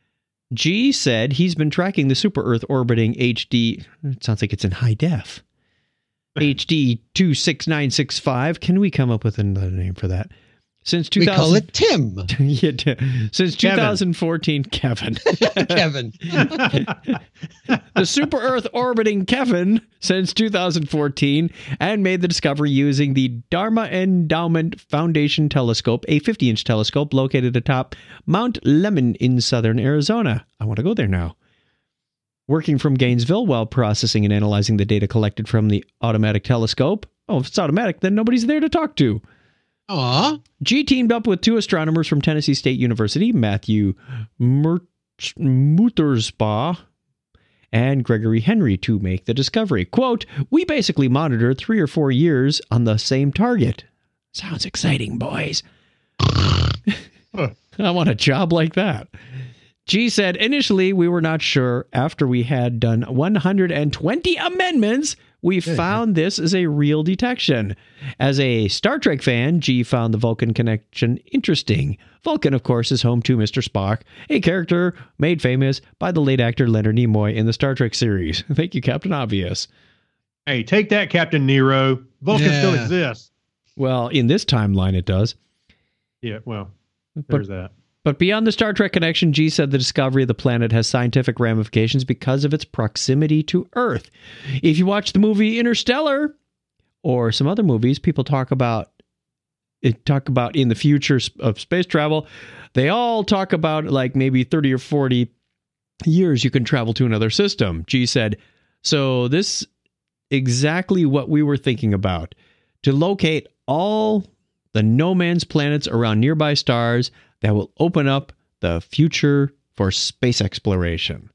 G said he's been tracking the super-Earth orbiting HD... It sounds like it's in high def. HD 26965. Can we come up with another name for that? Since 2000, we call it Tim. Yeah, since 2014, Kevin. Kevin. The super Earth orbiting Kevin since 2014 and made the discovery using the Dharma Endowment Foundation telescope, a 50-inch telescope located atop Mount Lemmon in southern Arizona. I want to go there now. Working from Gainesville while processing and analyzing the data collected from the automatic telescope. Oh, if it's automatic, then nobody's there to talk to. Aw. G teamed up with two astronomers from Tennessee State University, Matthew Muttersbaugh and Gregory Henry, to make the discovery. Quote, we basically monitored 3 or 4 years on the same target. Sounds exciting, boys. I want a job like that. G said, initially, we were not sure. After we had done 120 amendments, we found this as a real detection. As a Star Trek fan, G found the Vulcan connection interesting. Vulcan, of course, is home to Mr. Spock, a character made famous by the late actor Leonard Nimoy in the Star Trek series. Thank you, Captain Obvious. Hey, take that, Captain Nero. Vulcan still exists. Well, in this timeline, it does. Yeah, well, there's that. But beyond the Star Trek connection, G said the discovery of the planet has scientific ramifications because of its proximity to Earth. If you watch the movie Interstellar or some other movies, people talk about in the future of space travel. They all talk about like maybe 30 or 40 years you can travel to another system. G said, so this exactly what we were thinking about, to locate all the no man's planets around nearby stars that will open up the future for space exploration.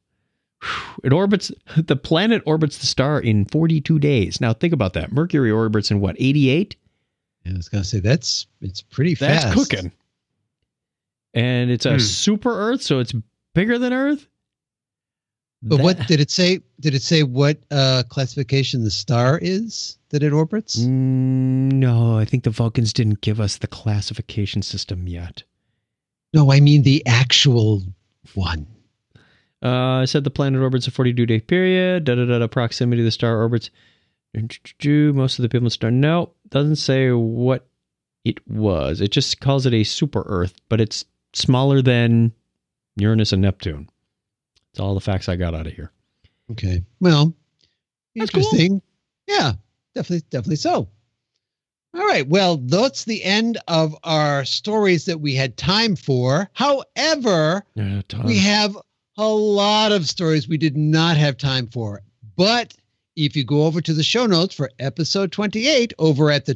The planet orbits the star in 42 days. Now think about that. Mercury orbits in what, 88? Yeah, I was going to say it's pretty fast. That's cooking. And it's a super Earth, so it's bigger than Earth. But what did it say? Did it say what classification the star is that it orbits? No, I think the Vulcans didn't give us the classification system yet. No, I mean the actual one. I said the planet orbits a 42-day period. Proximity to the star orbits. Most of the people in the star. No, doesn't say what it was. It just calls it a super Earth, but it's smaller than Uranus and Neptune. That's all the facts I got out of here. Okay. Well, That's interesting. Cool. Yeah, definitely so. All right. Well, that's the end of our stories that we had time for. However, we have a lot of stories we did not have time for. But if you go over to the show notes for episode 28 over at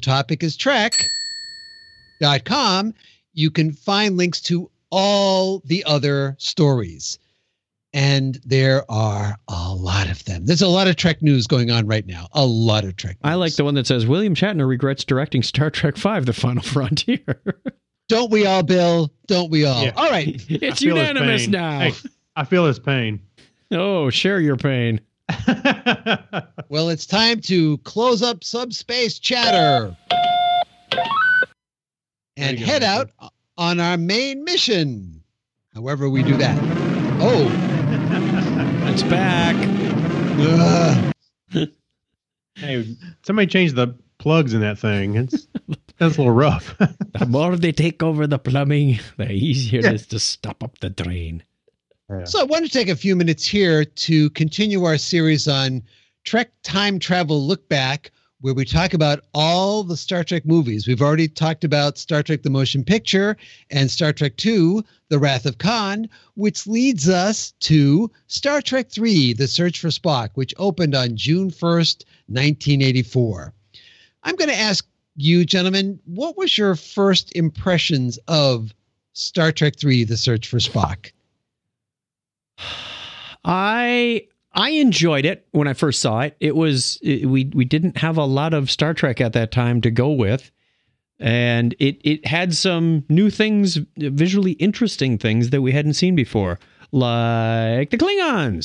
thetopicistrek.com, you can find links to all the other stories. And there are a lot of them. There's a lot of Trek news going on right now. A lot of Trek news. I like the one that says William Shatner regrets directing Star Trek V: The Final Frontier. Don't we all, Bill? Don't we all? Yeah. All right. It's I feel his unanimous pain. now. Hey, I feel his pain. Oh, share your pain. Well, it's time to close up Subspace Chatter and There you go, head out on our main mission. However we do that. Oh. It's back. Hey, somebody changed the plugs in that thing. That's a little rough. The more they take over the plumbing, the easier it is to stop up the drain. So I want to take a few minutes here to continue our series on Trek Time Travel Look Back, where we talk about all the Star Trek movies. We've already talked about Star Trek The Motion Picture and Star Trek II, The Wrath of Khan, which leads us to Star Trek III, The Search for Spock, which opened on June 1st, 1984. I'm going to ask you, gentlemen, what was your first impressions of Star Trek III, The Search for Spock? I enjoyed it when I first saw it. We didn't have a lot of Star Trek at that time to go with, and it had some new things, visually interesting things that we hadn't seen before, like the Klingons.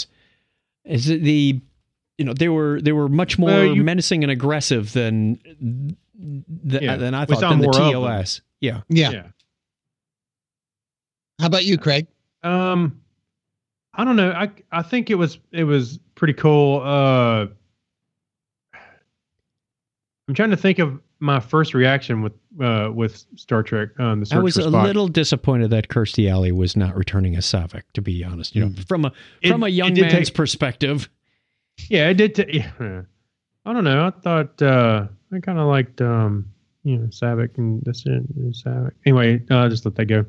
They were much more menacing and aggressive than I thought than the TOS. Yeah. How about you, Craig? I don't know. I think it was pretty cool. I'm trying to think of my first reaction with Star Trek. The Search I was for a Spock. little disappointed that Kirstie Alley was not returning as Saavik, to be honest. From a young man's perspective. Yeah, it did. I don't know. I thought I kind of liked Saavik and this Saavik. Anyway, just let that go.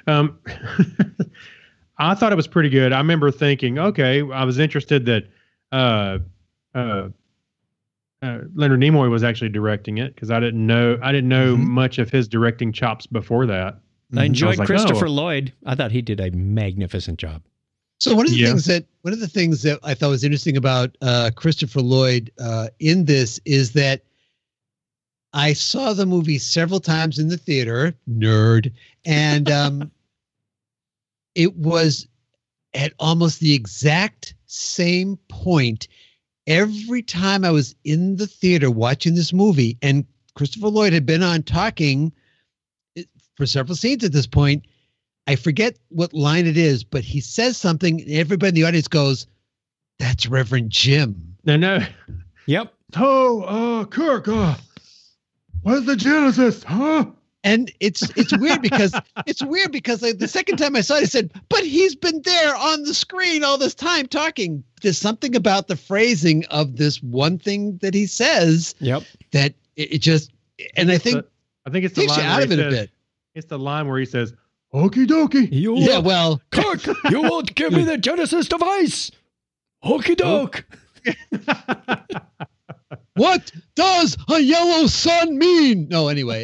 I thought it was pretty good. I remember thinking, okay, I was interested that Leonard Nimoy was actually directing it because I didn't know much of his directing chops before that. I enjoyed Christopher oh. Lloyd. I thought he did a magnificent job. So one of the things that I thought was interesting about Christopher Lloyd in this is that I saw the movie several times in the theater, nerd, and it was at almost the exact same point every time I was in the theater watching this movie, and Christopher Lloyd had been on talking for several scenes at this point. I forget what line it is, but he says something, and everybody in the audience goes, "That's Reverend Jim." No. Yep. Oh, Kirk, where's the Genesis, huh? And it's weird because the second time I saw it, I said, "But he's been there on the screen all this time talking." There's something about the phrasing of this one thing that he says. Yep. That it just, and I think it's the takes you line out of where it he a says, bit. It's the line where he says, "Okie dokie." Yeah, well, Kirk, you won't give me the Genesis device. Okie doke. what does a yellow sun mean? No, anyway.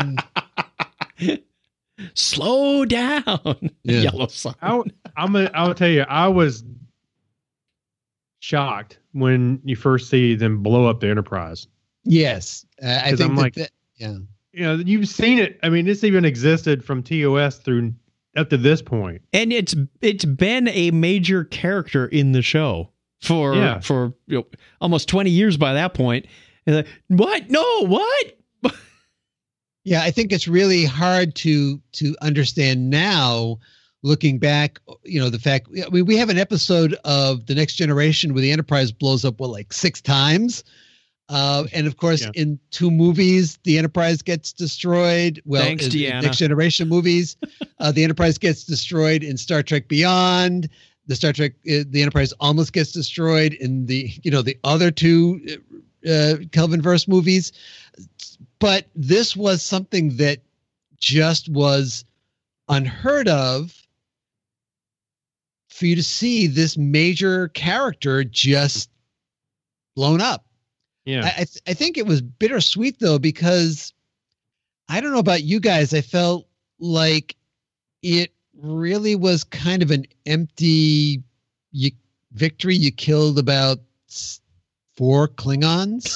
Slow down. Yeah. Yellow sun. I'll tell you, I was shocked when you first see them blow up the Enterprise. Yes, I think yeah. You've seen it. I mean, it's even existed from TOS through up to this point, and it's been a major character in the show for almost 20 years by that point. And like, what? No, what? Yeah, I think it's really hard to understand now, looking back. The fact we have an episode of The Next Generation where the Enterprise blows up like 6 times. And of course, in 2 movies, the Enterprise gets destroyed. Well, thanks, Deanna. Next Generation movies, the Enterprise gets destroyed in Star Trek Beyond. The Enterprise almost gets destroyed in the other 2 Kelvinverse movies. But this was something that just was unheard of for you to see this major character just blown up. Yeah, I think it was bittersweet though, because I don't know about you guys. I felt like it really was kind of an empty Victory, you killed about 4 Klingons.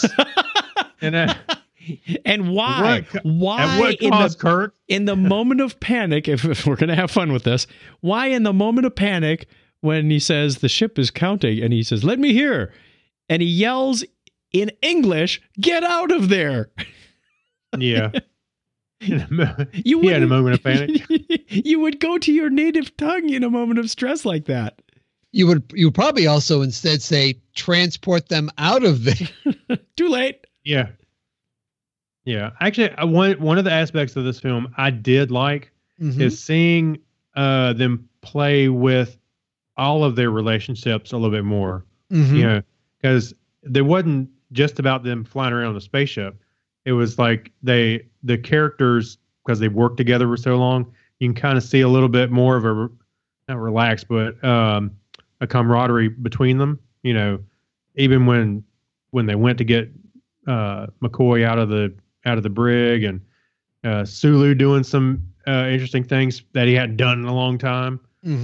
And why? Why at what cost, Kirk? In the moment of panic, if we're going to have fun with this, why in the moment of panic when he says the ship is counting and he says, "Let me hear," and he yells in English, "Get out of there." Yeah. He had a moment of panic. You would go to your native tongue in a moment of stress like that. You would probably also instead say, transport them out of there. Too late. Yeah. Yeah. Actually, one of the aspects of this film I did like is seeing them play with all of their relationships a little bit more. You know, because there wasn't just about them flying around the spaceship. It was like the characters, because they worked together for so long, you can kind of see a little bit more of a, not relaxed, but a camaraderie between them. You know, even when they went to get McCoy out of the brig, and Sulu doing some interesting things that he hadn't done in a long time.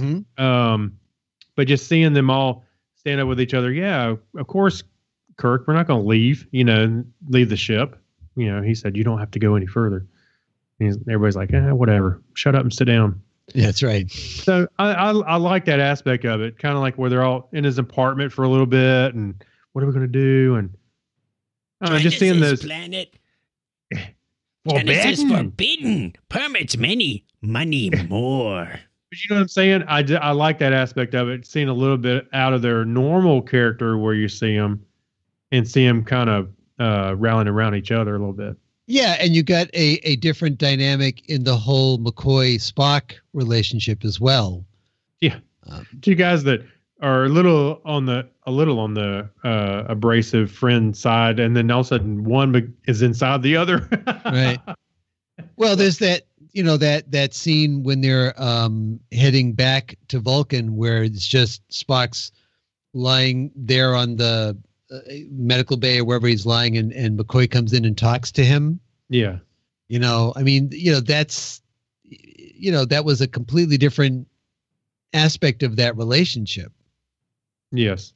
But just seeing them all stand up with each other. Yeah, of course, Kirk, we're not going to leave the ship. You know, he said, you don't have to go any further. Everybody's like, whatever. Shut up and sit down. Yeah, that's right. So I like that aspect of it. Kind of like where they're all in his apartment for a little bit, and what are we going to do? And just seeing those planet. Genesis forbidden. Permits many, money more. But you know what I'm saying? I like that aspect of it. Seeing a little bit out of their normal character, where you see them and see them kind of rallying around each other a little bit. Yeah, and you got a different dynamic in the whole McCoy-Spock relationship as well. Yeah, two guys that are a little on the abrasive friend side, and then all of a sudden one is inside the other. Right. Well, there's that that scene when they're heading back to Vulcan, where it's just Spock's lying there on the medical bay or wherever he's lying, and McCoy comes in and talks to him. Yeah. I mean, that's, that was a completely different aspect of that relationship. Yes.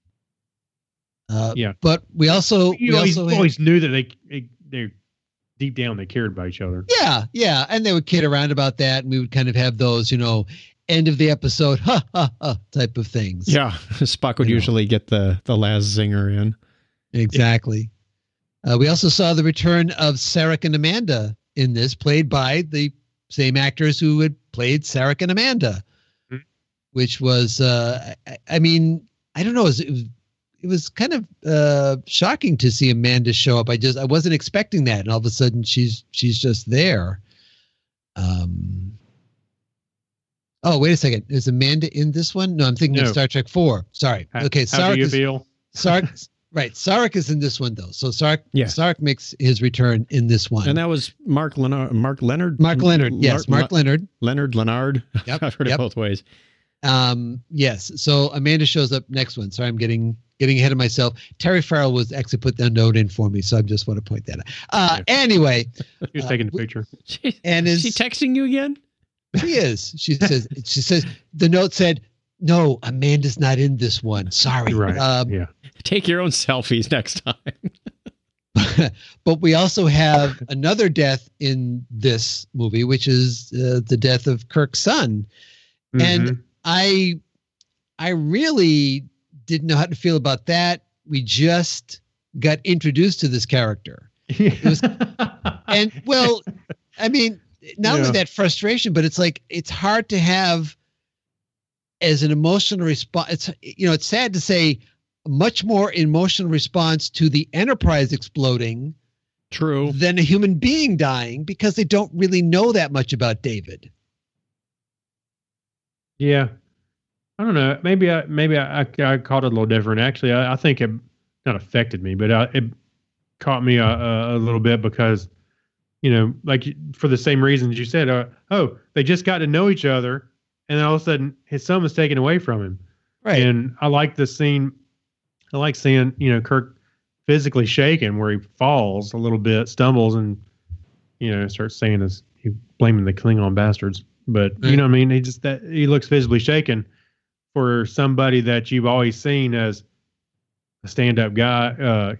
Yeah. But we also, always knew that they deep down, they cared about each other. Yeah. Yeah. And they would kid around about that. And we would kind of have those, end of the episode, type of things. Yeah. Spock would usually get the last zinger in. Exactly. We also saw the return of Sarek and Amanda in this, played by the same actors who had played Sarek and Amanda, which was, I mean, I don't know. It was kind of shocking to see Amanda show up. I wasn't expecting that. And all of a sudden she's just there. Oh, wait a second. Is Amanda in this one? No, I'm thinking of Star Trek 4. Sorry. Okay. How do you feel? Sarek, right. Sarek is in this one, though. So Sarek makes his return in this one. And that was Mark Leonard. Mark Leonard. Yes. Mark Leonard. Leonard. Yep. I've heard it both ways. Yes. So Amanda shows up next one. Sorry, I'm getting ahead of myself. Terry Farrell was actually put that note in for me, so I just want to point that out. Anyway, he was taking the picture. Is she texting you again? She is. She says the note said, "No, Amanda's not in this one. Sorry." Right. Yeah. Take your own selfies next time. But we also have another death in this movie, which is the death of Kirk's son, and I really didn't know how to feel about that. We just got introduced to this character. And well, I mean, not only that frustration, but it's like, it's hard to have as an emotional response. It's sad to say, much more emotional response to the Enterprise exploding than a human being dying, because they don't really know that much about David. Yeah. I don't know. Maybe I caught it a little different. Actually, I think it not affected me, but it caught me a little bit because, like for the same reasons you said, they just got to know each other, and then all of a sudden his son was taken away from him. Right. And I like the scene. I like seeing, Kirk physically shaken where he falls a little bit, stumbles, and, starts saying he's blaming the Klingon bastards. But, you know what I mean? He looks visibly shaken for somebody that you've always seen as a stand-up guy,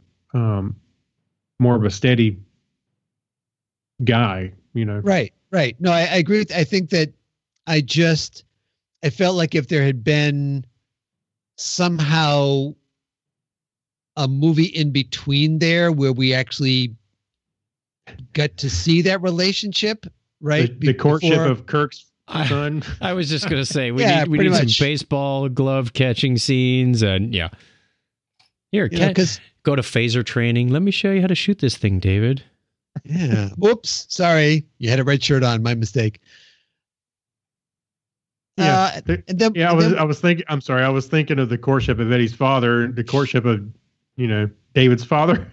more of a steady guy, Right. No, I agree. I think that I felt like if there had been somehow a movie in between there where we actually got to see that relationship, right? The courtship of Kirk's son. I was just going to say, we Yeah, need pretty some much. baseball glove catching scenes. And yeah. Here, go to phaser training. Let me show you how to shoot this thing, David. Yeah. Oops. Sorry. You had a red shirt on. My mistake. Yeah. And then, I was thinking of the courtship of Eddie's father, the courtship of, David's father.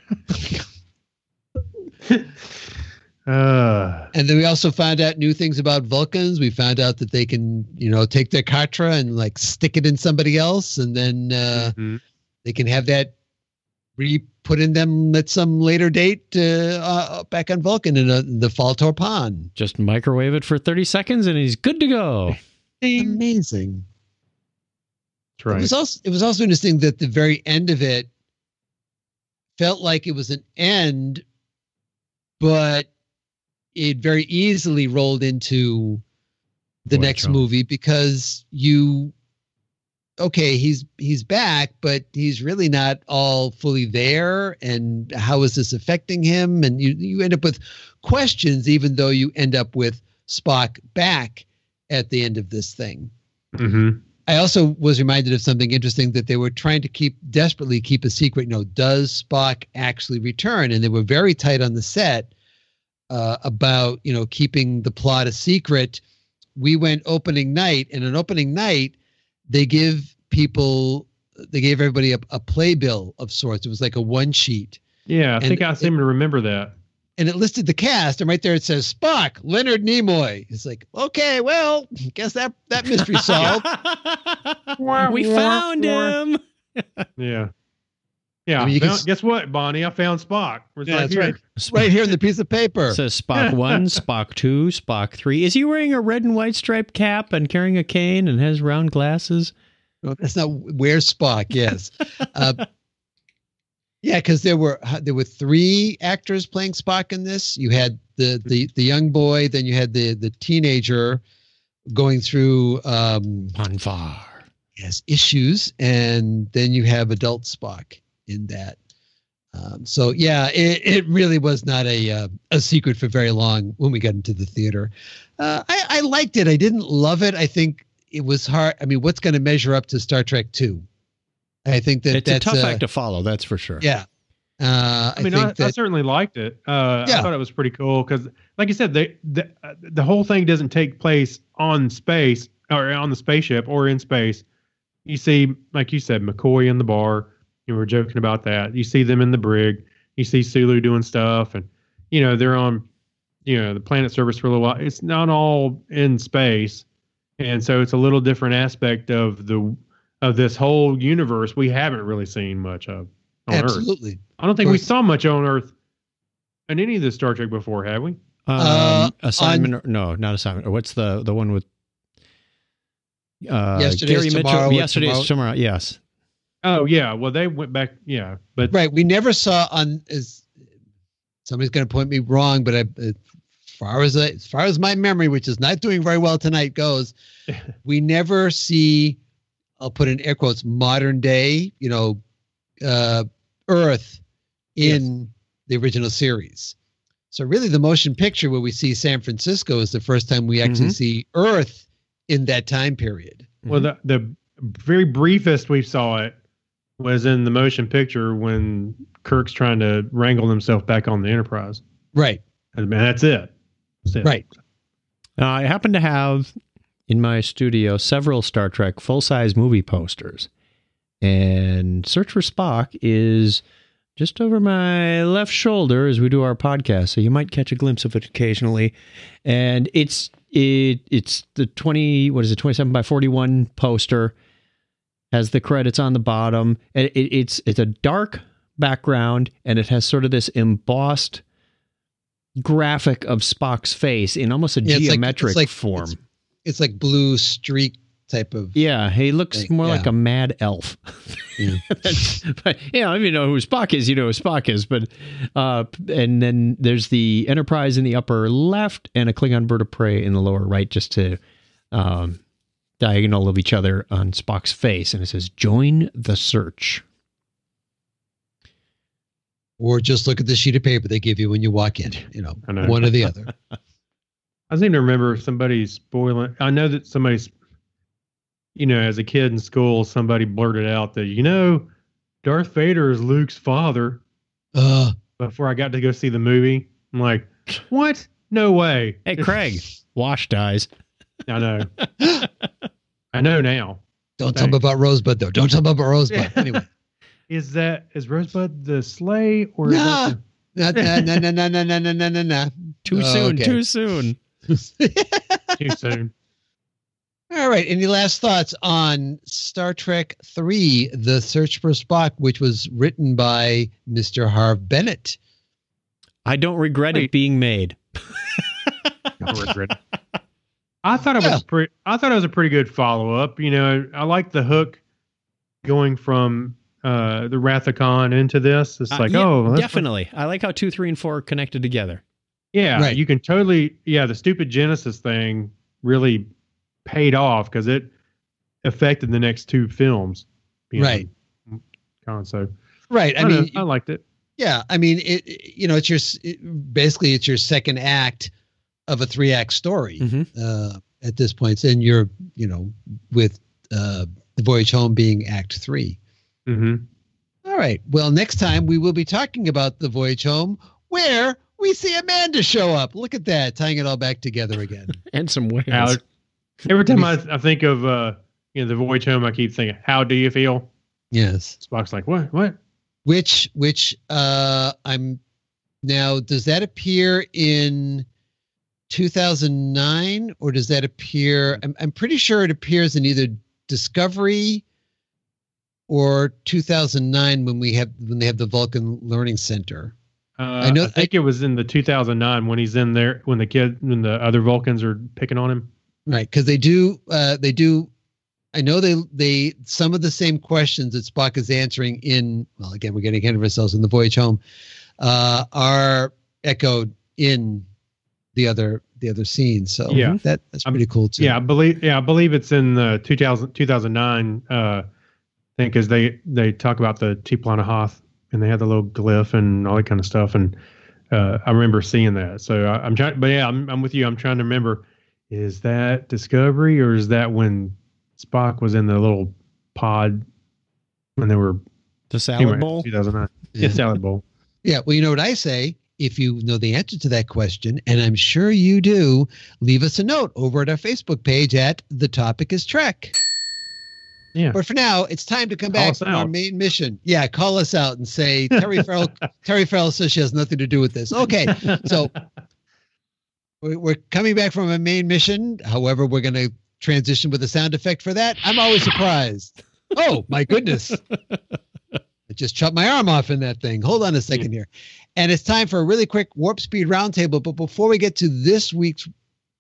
And then we also found out new things about Vulcans. We found out that they can, take their Katra and like stick it in somebody else, and then they can have that put in them at some later date back on Vulcan in the Fall Torpan. Just microwave it for 30 seconds and he's good to go. Amazing. That's right. It was also interesting that the very end of it felt like it was an end, but it very easily rolled into the next movie because he's back, but he's really not all fully there. And how is this affecting him? And you end up with questions, even though you end up with Spock back at the end of this thing. Mm-hmm. I also was reminded of something interesting that they were trying to desperately keep a secret. Does Spock actually return? And they were very tight on the set about, keeping the plot a secret. We went opening night, and on opening night, they gave everybody a playbill of sorts. It was like a one sheet. Yeah, I think I seem to remember that. And it listed the cast, and right there it says Spock, Leonard Nimoy. It's like, okay, well, guess that mystery solved. We found him. Yeah. Yeah. I mean, guess what, Bonnie? I found Spock. That's right. Right here in the piece of paper. It says Spock 1, Spock 2, Spock 3. Is he wearing a red and white striped cap and carrying a cane and has round glasses? No, that's not where's Spock. Yes. Yeah, because there were 3 actors playing Spock in this. You had the young boy, then you had the teenager going through Ponfar. Yes, issues, and then you have adult Spock in that. So yeah, it really was not a secret for very long when we got into the theater. I liked it. I didn't love it. I think it was hard. I mean, what's going to measure up to Star Trek 2? I think that's a tough act to follow. That's for sure. Yeah. I certainly liked it. I thought it was pretty cool because, like you said, the whole thing doesn't take place on space or on the spaceship or in space. You see, like you said, McCoy in the bar. You were joking about that. You see them in the brig. You see Sulu doing stuff, and they're on the planet service for a little while. It's not all in space, and so it's a little different aspect of this whole universe we haven't really seen much of on Absolutely. Earth. I don't think we saw much on Earth in any of the Star Trek before, have we? Assignment? No, not assignment. Or what's the one with Yesterday's Gary Tomorrow? Mitchell? Yesterday's Tomorrow. Yes. Oh yeah. Well, they went back. Yeah, but right. We never saw somebody's going to point me wrong, but as far as my memory, which is not doing very well tonight, goes, we never see. I'll put in air quotes, modern day, Earth in the original series. So really the motion picture where we see San Francisco is the first time we actually see Earth in that time period. Well, the very briefest we saw it was in the motion picture when Kirk's trying to wrangle himself back on the Enterprise. Right. And that's it. Right. I happen to have in my studio several Star Trek full-size movie posters. And Search for Spock is just over my left shoulder as we do our podcast, so you might catch a glimpse of it occasionally. And it's the 27 by 41 poster, has the credits on the bottom. And it's a dark background, and it has sort of this embossed graphic of Spock's face in almost a geometric form. It's like blue streak type of. Yeah, he looks thing. more like a mad elf. Yeah. But if you know who Spock is, you know who Spock is. But and then there's the Enterprise in the upper left and a Klingon bird of prey in the lower right, just to diagonal of each other on Spock's face, and it says "Join the search." Or just look at the sheet of paper they give you when you walk in. I know. One or the other. I seem to remember somebody spoiling. I know that somebody's, as a kid in school, somebody blurted out that, Darth Vader is Luke's father. Before I got to go see the movie, I'm like, what? No way. Hey, Craig, Wash dies. I know. I know now. Don't tell me about Rosebud, though. Don't tell me about Rosebud. Anyway. Is Rosebud the sleigh or No. is No. Too soon. Too soon. too soon? All right. Any last thoughts on Star Trek III, The Search for Spock, which was written by Mr. Harv Bennett? I don't regret it being made. I regret it. I thought it was a pretty good follow up. I like the hook going from the Wrath of Khan into this. It's like, definitely. I like how 2, 3, and 4 are connected together. Yeah, right. You can totally. Yeah, the stupid Genesis thing really paid off because it affected the next 2 films. Right. So. Right. I liked it. Yeah. I mean, basically it's your second act of a 3-act story at this point. And you're, with The Voyage Home being Act 3. Mm-hmm. All right. Well, next time we will be talking about The Voyage Home, where we see Amanda show up. Look at that, tying it all back together again. And some whales. Every time I think of The Voyage Home, I keep thinking, how do you feel? Yes. Spock's like, what? Which I'm now, does that appear in 2009 or does that appear? I'm pretty sure it appears in either Discovery or 2009 when they have the Vulcan Learning Center. I think it was in the 2009 when he's in there when the other Vulcans are picking on him. Right, because they do. I know they some of the same questions that Spock is answering in. Well, again, we're getting ahead of ourselves in The Voyage Home. Are echoed in the other scenes. So yeah, that's pretty cool too. Yeah, I believe it's in the 2009 thing because they talk about the T-Plana Hoth and they have the little glyph and all that kind of stuff. And I remember seeing that. So I'm trying, but yeah, I'm with you. I'm trying to remember, is that Discovery or is that when Spock was in the little pod when they were the salad bowl? 2009. Yeah, salad bowl. Yeah. Well, you know what I say? If you know the answer to that question, and I'm sure you do, leave us a note over at our Facebook page at The Topic is Trek. Yeah. But for now, it's time to come back to our main mission. Yeah, call us out and say Terry Farrell says she has nothing to do with this. Okay, so we're coming back from a main mission. However, we're going to transition with a sound effect for that. I'm always surprised. Oh my goodness! I just chopped my arm off in that thing. Hold on a second here, and it's time for a really quick Warp Speed Roundtable. But before we get to this week's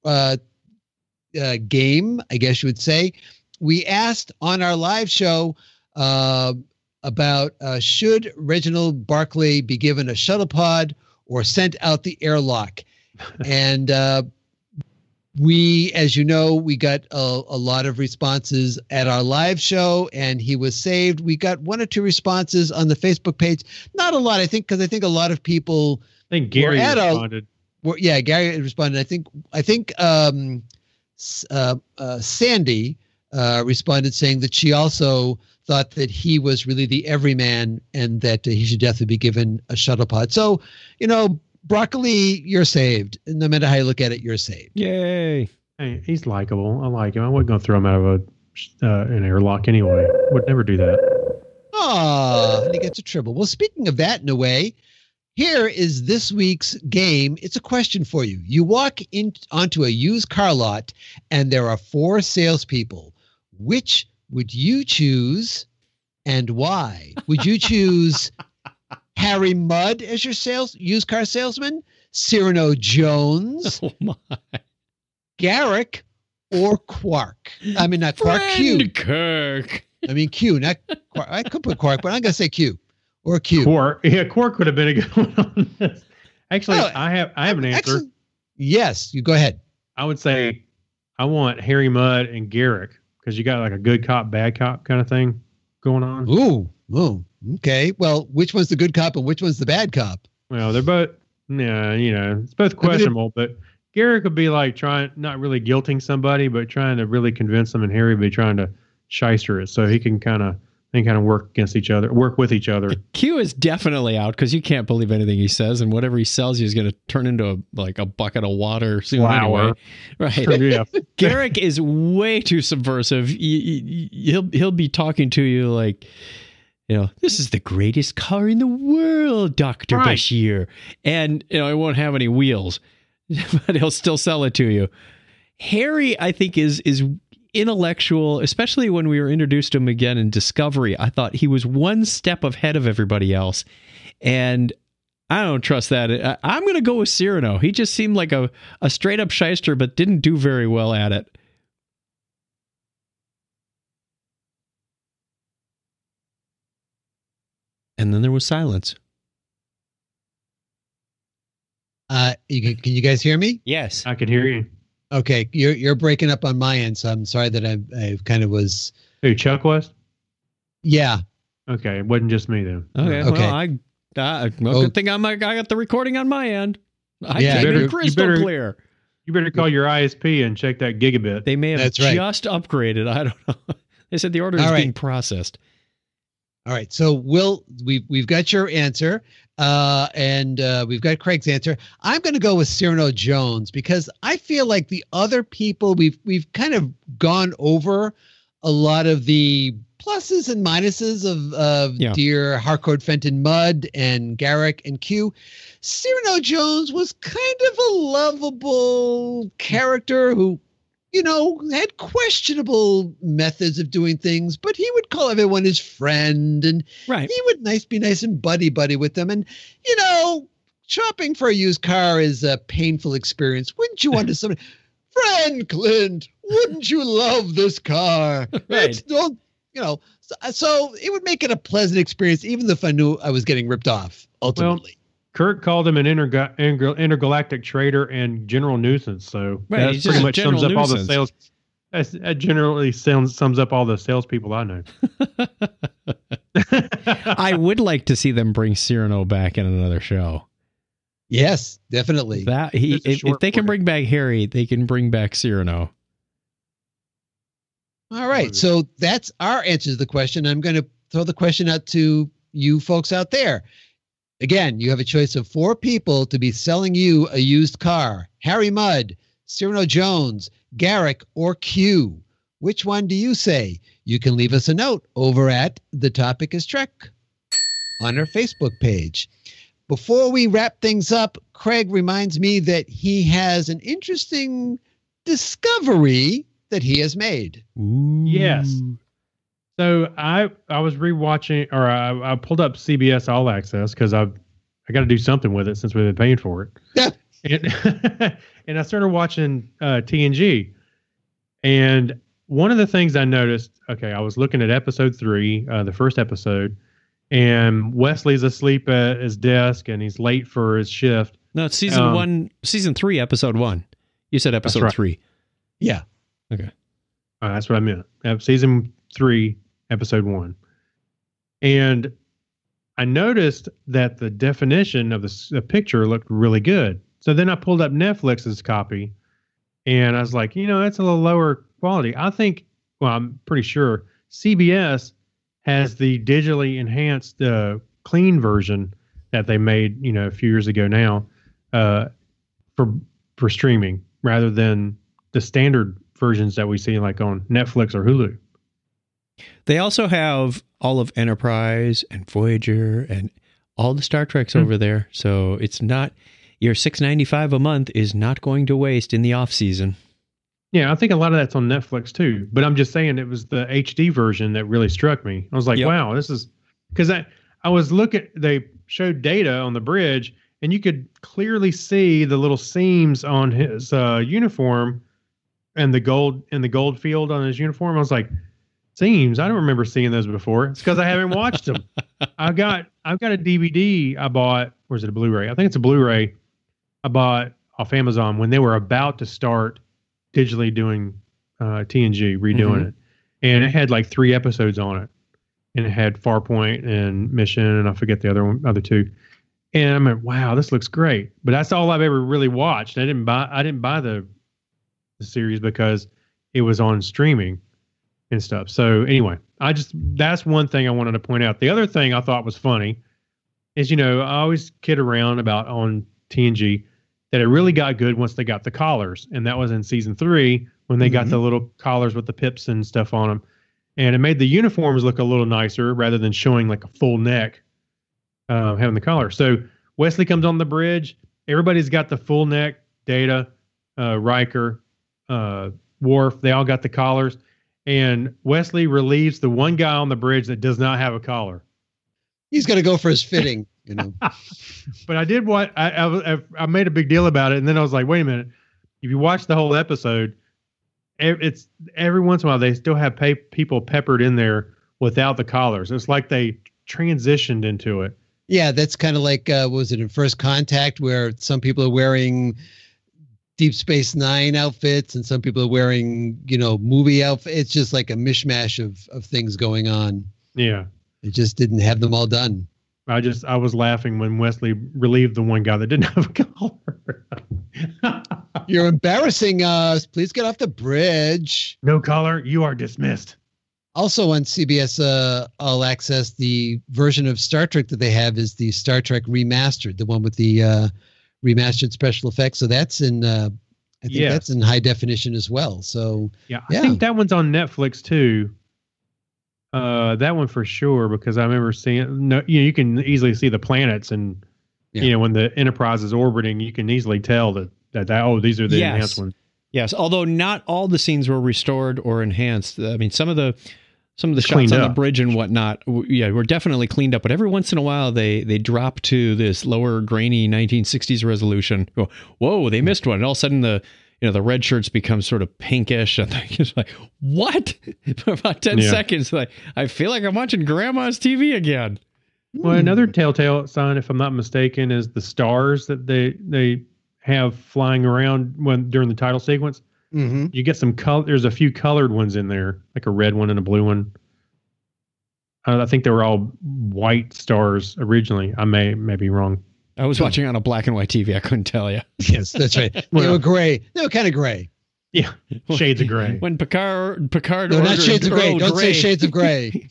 game, I guess you would say. We asked on our live show about should Reginald Barclay be given a shuttle pod or sent out the airlock? And we, as you know, we got a lot of responses at our live show and he was saved. We got 1 or 2 responses on the Facebook page. Not a lot, I think, because I think a lot of people. I think Gary responded. Gary responded. I think Sandy responded saying that she also thought that he was really the everyman and that he should definitely be given a shuttle pod. So, Broccoli, you're saved. No matter how you look at it, you're saved. Yay. Hey, he's likable. I like him. I wasn't going to throw him out of an airlock anyway. Would never do that. Oh, and he gets a triple. Well, speaking of that, in a way, here is this week's game. It's a question for you. You walk onto a used car lot and there are 4 salespeople. Which would you choose and why? Would you choose Harry Mudd as your used car salesman, Cyrano Jones, oh my. Garrick, or Quark? I mean, not Quark, Q. Friend Kirk. I mean, Q, not Quark. I could put Quark, but I'm going to say Q or Q. Quark. Yeah, Quark would have been a good one on this. Actually, Oh, I have an answer. Excellent. Yes, you go ahead. I would say I want Harry Mudd and Garrick because you got like a good cop, bad cop kind of thing going on. Ooh, okay. Well, which one's the good cop and which one's the bad cop? Well, they're both, yeah, it's both questionable, but Garrick would be like not really guilting somebody, but trying to really convince them, and Harry would be trying to shyster it so he can kind of work with each other. Q is definitely out because you can't believe anything he says, and whatever he sells you is going to turn into a bucket of water soon anyway. Right? Yeah. Garrick is way too subversive. He'll be talking to you like, this is the greatest car in the world, Dr. Right. Bashir, and it won't have any wheels, but he'll still sell it to you. Harry, I think, is intellectual, especially when we were introduced to him again in Discovery. I thought he was one step ahead of everybody else, and I don't trust that. I'm going to go with Cyrano. He just seemed like a straight up shyster, but didn't do very well at it. And then there was silence. Can you guys hear me? Yes. I could hear you. Okay, you're breaking up on my end, so I'm sorry that I kind of was. Who, Chuck West? Yeah. Okay, it wasn't just me then. Okay. Okay. Well, good thing I got the recording on my end. I Yeah. came in You crystal better- clear. You better call your ISP and check that gigabit. They may have That's right. just upgraded. I don't know. They said the order is All right. being processed. All right. So we've got your answer, and we've got Craig's answer. I'm going to go with Cyrano Jones because I feel like the other people we've kind of gone over a lot of the pluses and minuses of dear Harcourt Fenton Mudd and Garrick and Q. Cyrano Jones was kind of a lovable character who, had questionable methods of doing things, but he would call everyone his friend, and Right. he would be nice and buddy with them. And, shopping for a used car is a painful experience. Wouldn't you want to somebody, friend Clint, wouldn't you love this car? Right. So it would make it a pleasant experience, even if I knew I was getting ripped off ultimately. Kirk called him an intergalactic traitor and general nuisance. So Right, that he's pretty just a much sums general up all the nuisance. sales. That generally sums up all the salespeople I know. I would like to see them bring Cyrano back in another show. Yes, definitely. That It's a if short they can order. bring back Harry, they can bring back Cyrano. All right. So that's our answer to the question. I'm going to throw the question out to you folks out there. Again, you have a choice of 4 people to be selling you a used car. Harry Mudd, Cyrano Jones, Garrick, or Q. Which one do you say? You can leave us a note over at The Topic is Trek on our Facebook page. Before we wrap things up, Craig reminds me that he has an interesting discovery that he has made. Ooh. Yes. So I was rewatching, or I pulled up CBS All Access because I got to do something with it since we've been paying for it. Yeah. And I started watching TNG, and one of the things I noticed. Okay, I was looking at episode 3, the first episode, and Wesley's asleep at his desk and he's late for his shift. No, it's season 3, episode 1. You said episode right. 3. Yeah. Okay. That's what I meant. Season 3, episode 1. And I noticed that the definition of the picture looked really good. So then I pulled up Netflix's copy, and I was like, that's a little lower quality. I think, I'm pretty sure CBS has the digitally enhanced clean version that they made, a few years ago now, for streaming rather than the standard versions that we see like on Netflix or Hulu. They also have all of Enterprise and Voyager and all the Star Treks over there. So it's not, your $6.95 a month is not going to waste in the off season. Yeah, I think a lot of that's on Netflix too. But I'm just saying it was the HD version that really struck me. I was like, Yep. wow, this is because I was looking, they showed data on the bridge and you could clearly see the little seams on his uniform and the gold field on his uniform. I was like, seems I don't remember seeing those before. It's because I haven't watched them. I've got a DVD I bought, or is it a Blu-ray? I think it's a Blu-ray I bought off Amazon when they were about to start digitally doing TNG, redoing it. And it had like 3 episodes on it. And it had Farpoint and Mission, and I forget the other 2. And I'm like, wow, this looks great. But that's all I've ever really watched. I didn't buy the series because it was on streaming and stuff. So anyway, that's one thing I wanted to point out. The other thing I thought was funny is, I always kid around about on TNG that it really got good once they got the collars. And that was in season 3 when they got the little collars with the pips and stuff on them. And it made the uniforms look a little nicer rather than showing like a full neck, having the collar. So Wesley comes on the bridge. Everybody's got the full neck. Data, Riker, Worf, they all got the collars. And Wesley relieves the one guy on the bridge that does not have a collar. He's going to go for his fitting, But I did what I made a big deal about it. And then I was like, wait a minute. If you watch the whole episode, it's every once in a while they still have people peppered in there without the collars. It's like they transitioned into it. Yeah, that's kind of like, was it in First Contact where some people are wearing Deep Space Nine outfits and some people are wearing, movie outfits. It's just like a mishmash of things going on. Yeah. It just didn't have them all done. I was laughing when Wesley relieved the one guy that didn't have a collar. You're embarrassing us. Please get off the bridge. No collar. You are dismissed. Also on CBS All Access, the version of Star Trek that they have is the Star Trek Remastered, the one with the remastered special effects. So that's in, I think that's in high definition as well. So yeah, I think that one's on Netflix too. That one for sure, because I remember seeing, you can easily see the planets and, when the Enterprise is orbiting, you can easily tell that these are the enhanced ones. Yes. Although not all the scenes were restored or enhanced. I mean, some of the shots on the bridge and whatnot, were definitely cleaned up. But every once in a while, they drop to this lower grainy 1960s resolution. Whoa, they missed one. And all of a sudden, the red shirts become sort of pinkish. And it's like, what? For about 10 seconds, like I feel like I'm watching Grandma's TV again. Well, another telltale sign, if I'm not mistaken, is the stars that they have flying around during the title sequence. Mm-hmm. You get some color. There's a few colored ones in there, like a red one and a blue one. I think they were all white stars originally. I may be wrong. I was watching on a black and white TV. I couldn't tell you. Yes, that's right. They were gray. They were kind of gray. Yeah, shades of gray. When Picard. No, not shades of gray. Don't say shades of gray.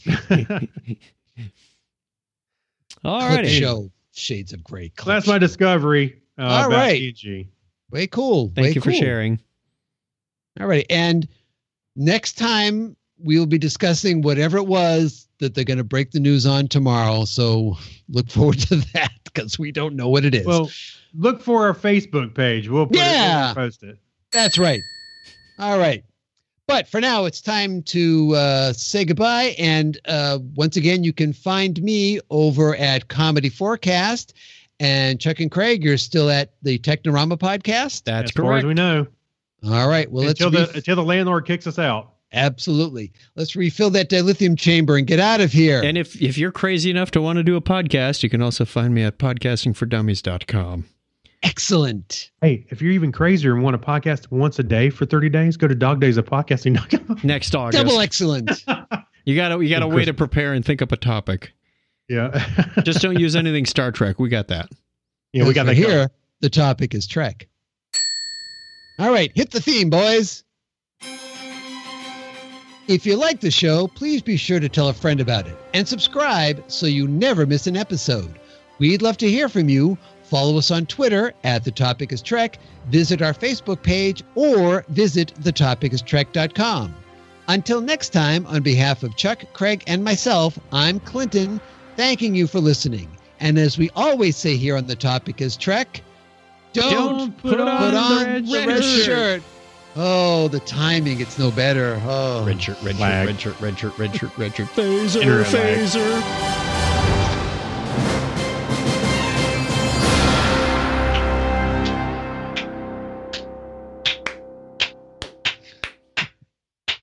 All right. Show Shades of Gray. So that's my discovery. All right. TNG. Way cool. Thank you for sharing. All right. And next time we will be discussing whatever it was that they're going to break the news on tomorrow. So look forward to that because we don't know what it is. Well, look for our Facebook page. We'll post it. That's right. All right. But for now, it's time to say goodbye. And once again, you can find me over at Comedy Forecast. And Chuck and Craig, you're still at the Technorama podcast? That's correct. As far as we know. All right. Well, until the landlord kicks us out. Absolutely. Let's refill that dilithium chamber and get out of here. And if you're crazy enough to want to do a podcast, you can also find me at podcastingfordummies.com. Excellent. Hey, if you're even crazier and want to podcast once a day for 30 days, go to dogdaysofpodcasting.com. Next August. Double excellent. You got a way to prepare and think up a topic. Yeah. Just don't use anything Star Trek. We got that. Yeah, we got that. Here, the topic is Trek. All right, hit the theme, boys. If you like the show, please be sure to tell a friend about it and subscribe so you never miss an episode. We'd love to hear from you. Follow us on Twitter at The Topic is Trek, visit our Facebook page, or visit thetopicistrek.com. Until next time, on behalf of Chuck, Craig, and myself, I'm Clinton, thanking you for listening. And as we always say here on The Topic is Trek, don't put on the red shirt. Oh, the timing, it's no better. Oh. Red shirt, red shirt, red shirt, red shirt, red shirt, red shirt. Phaser.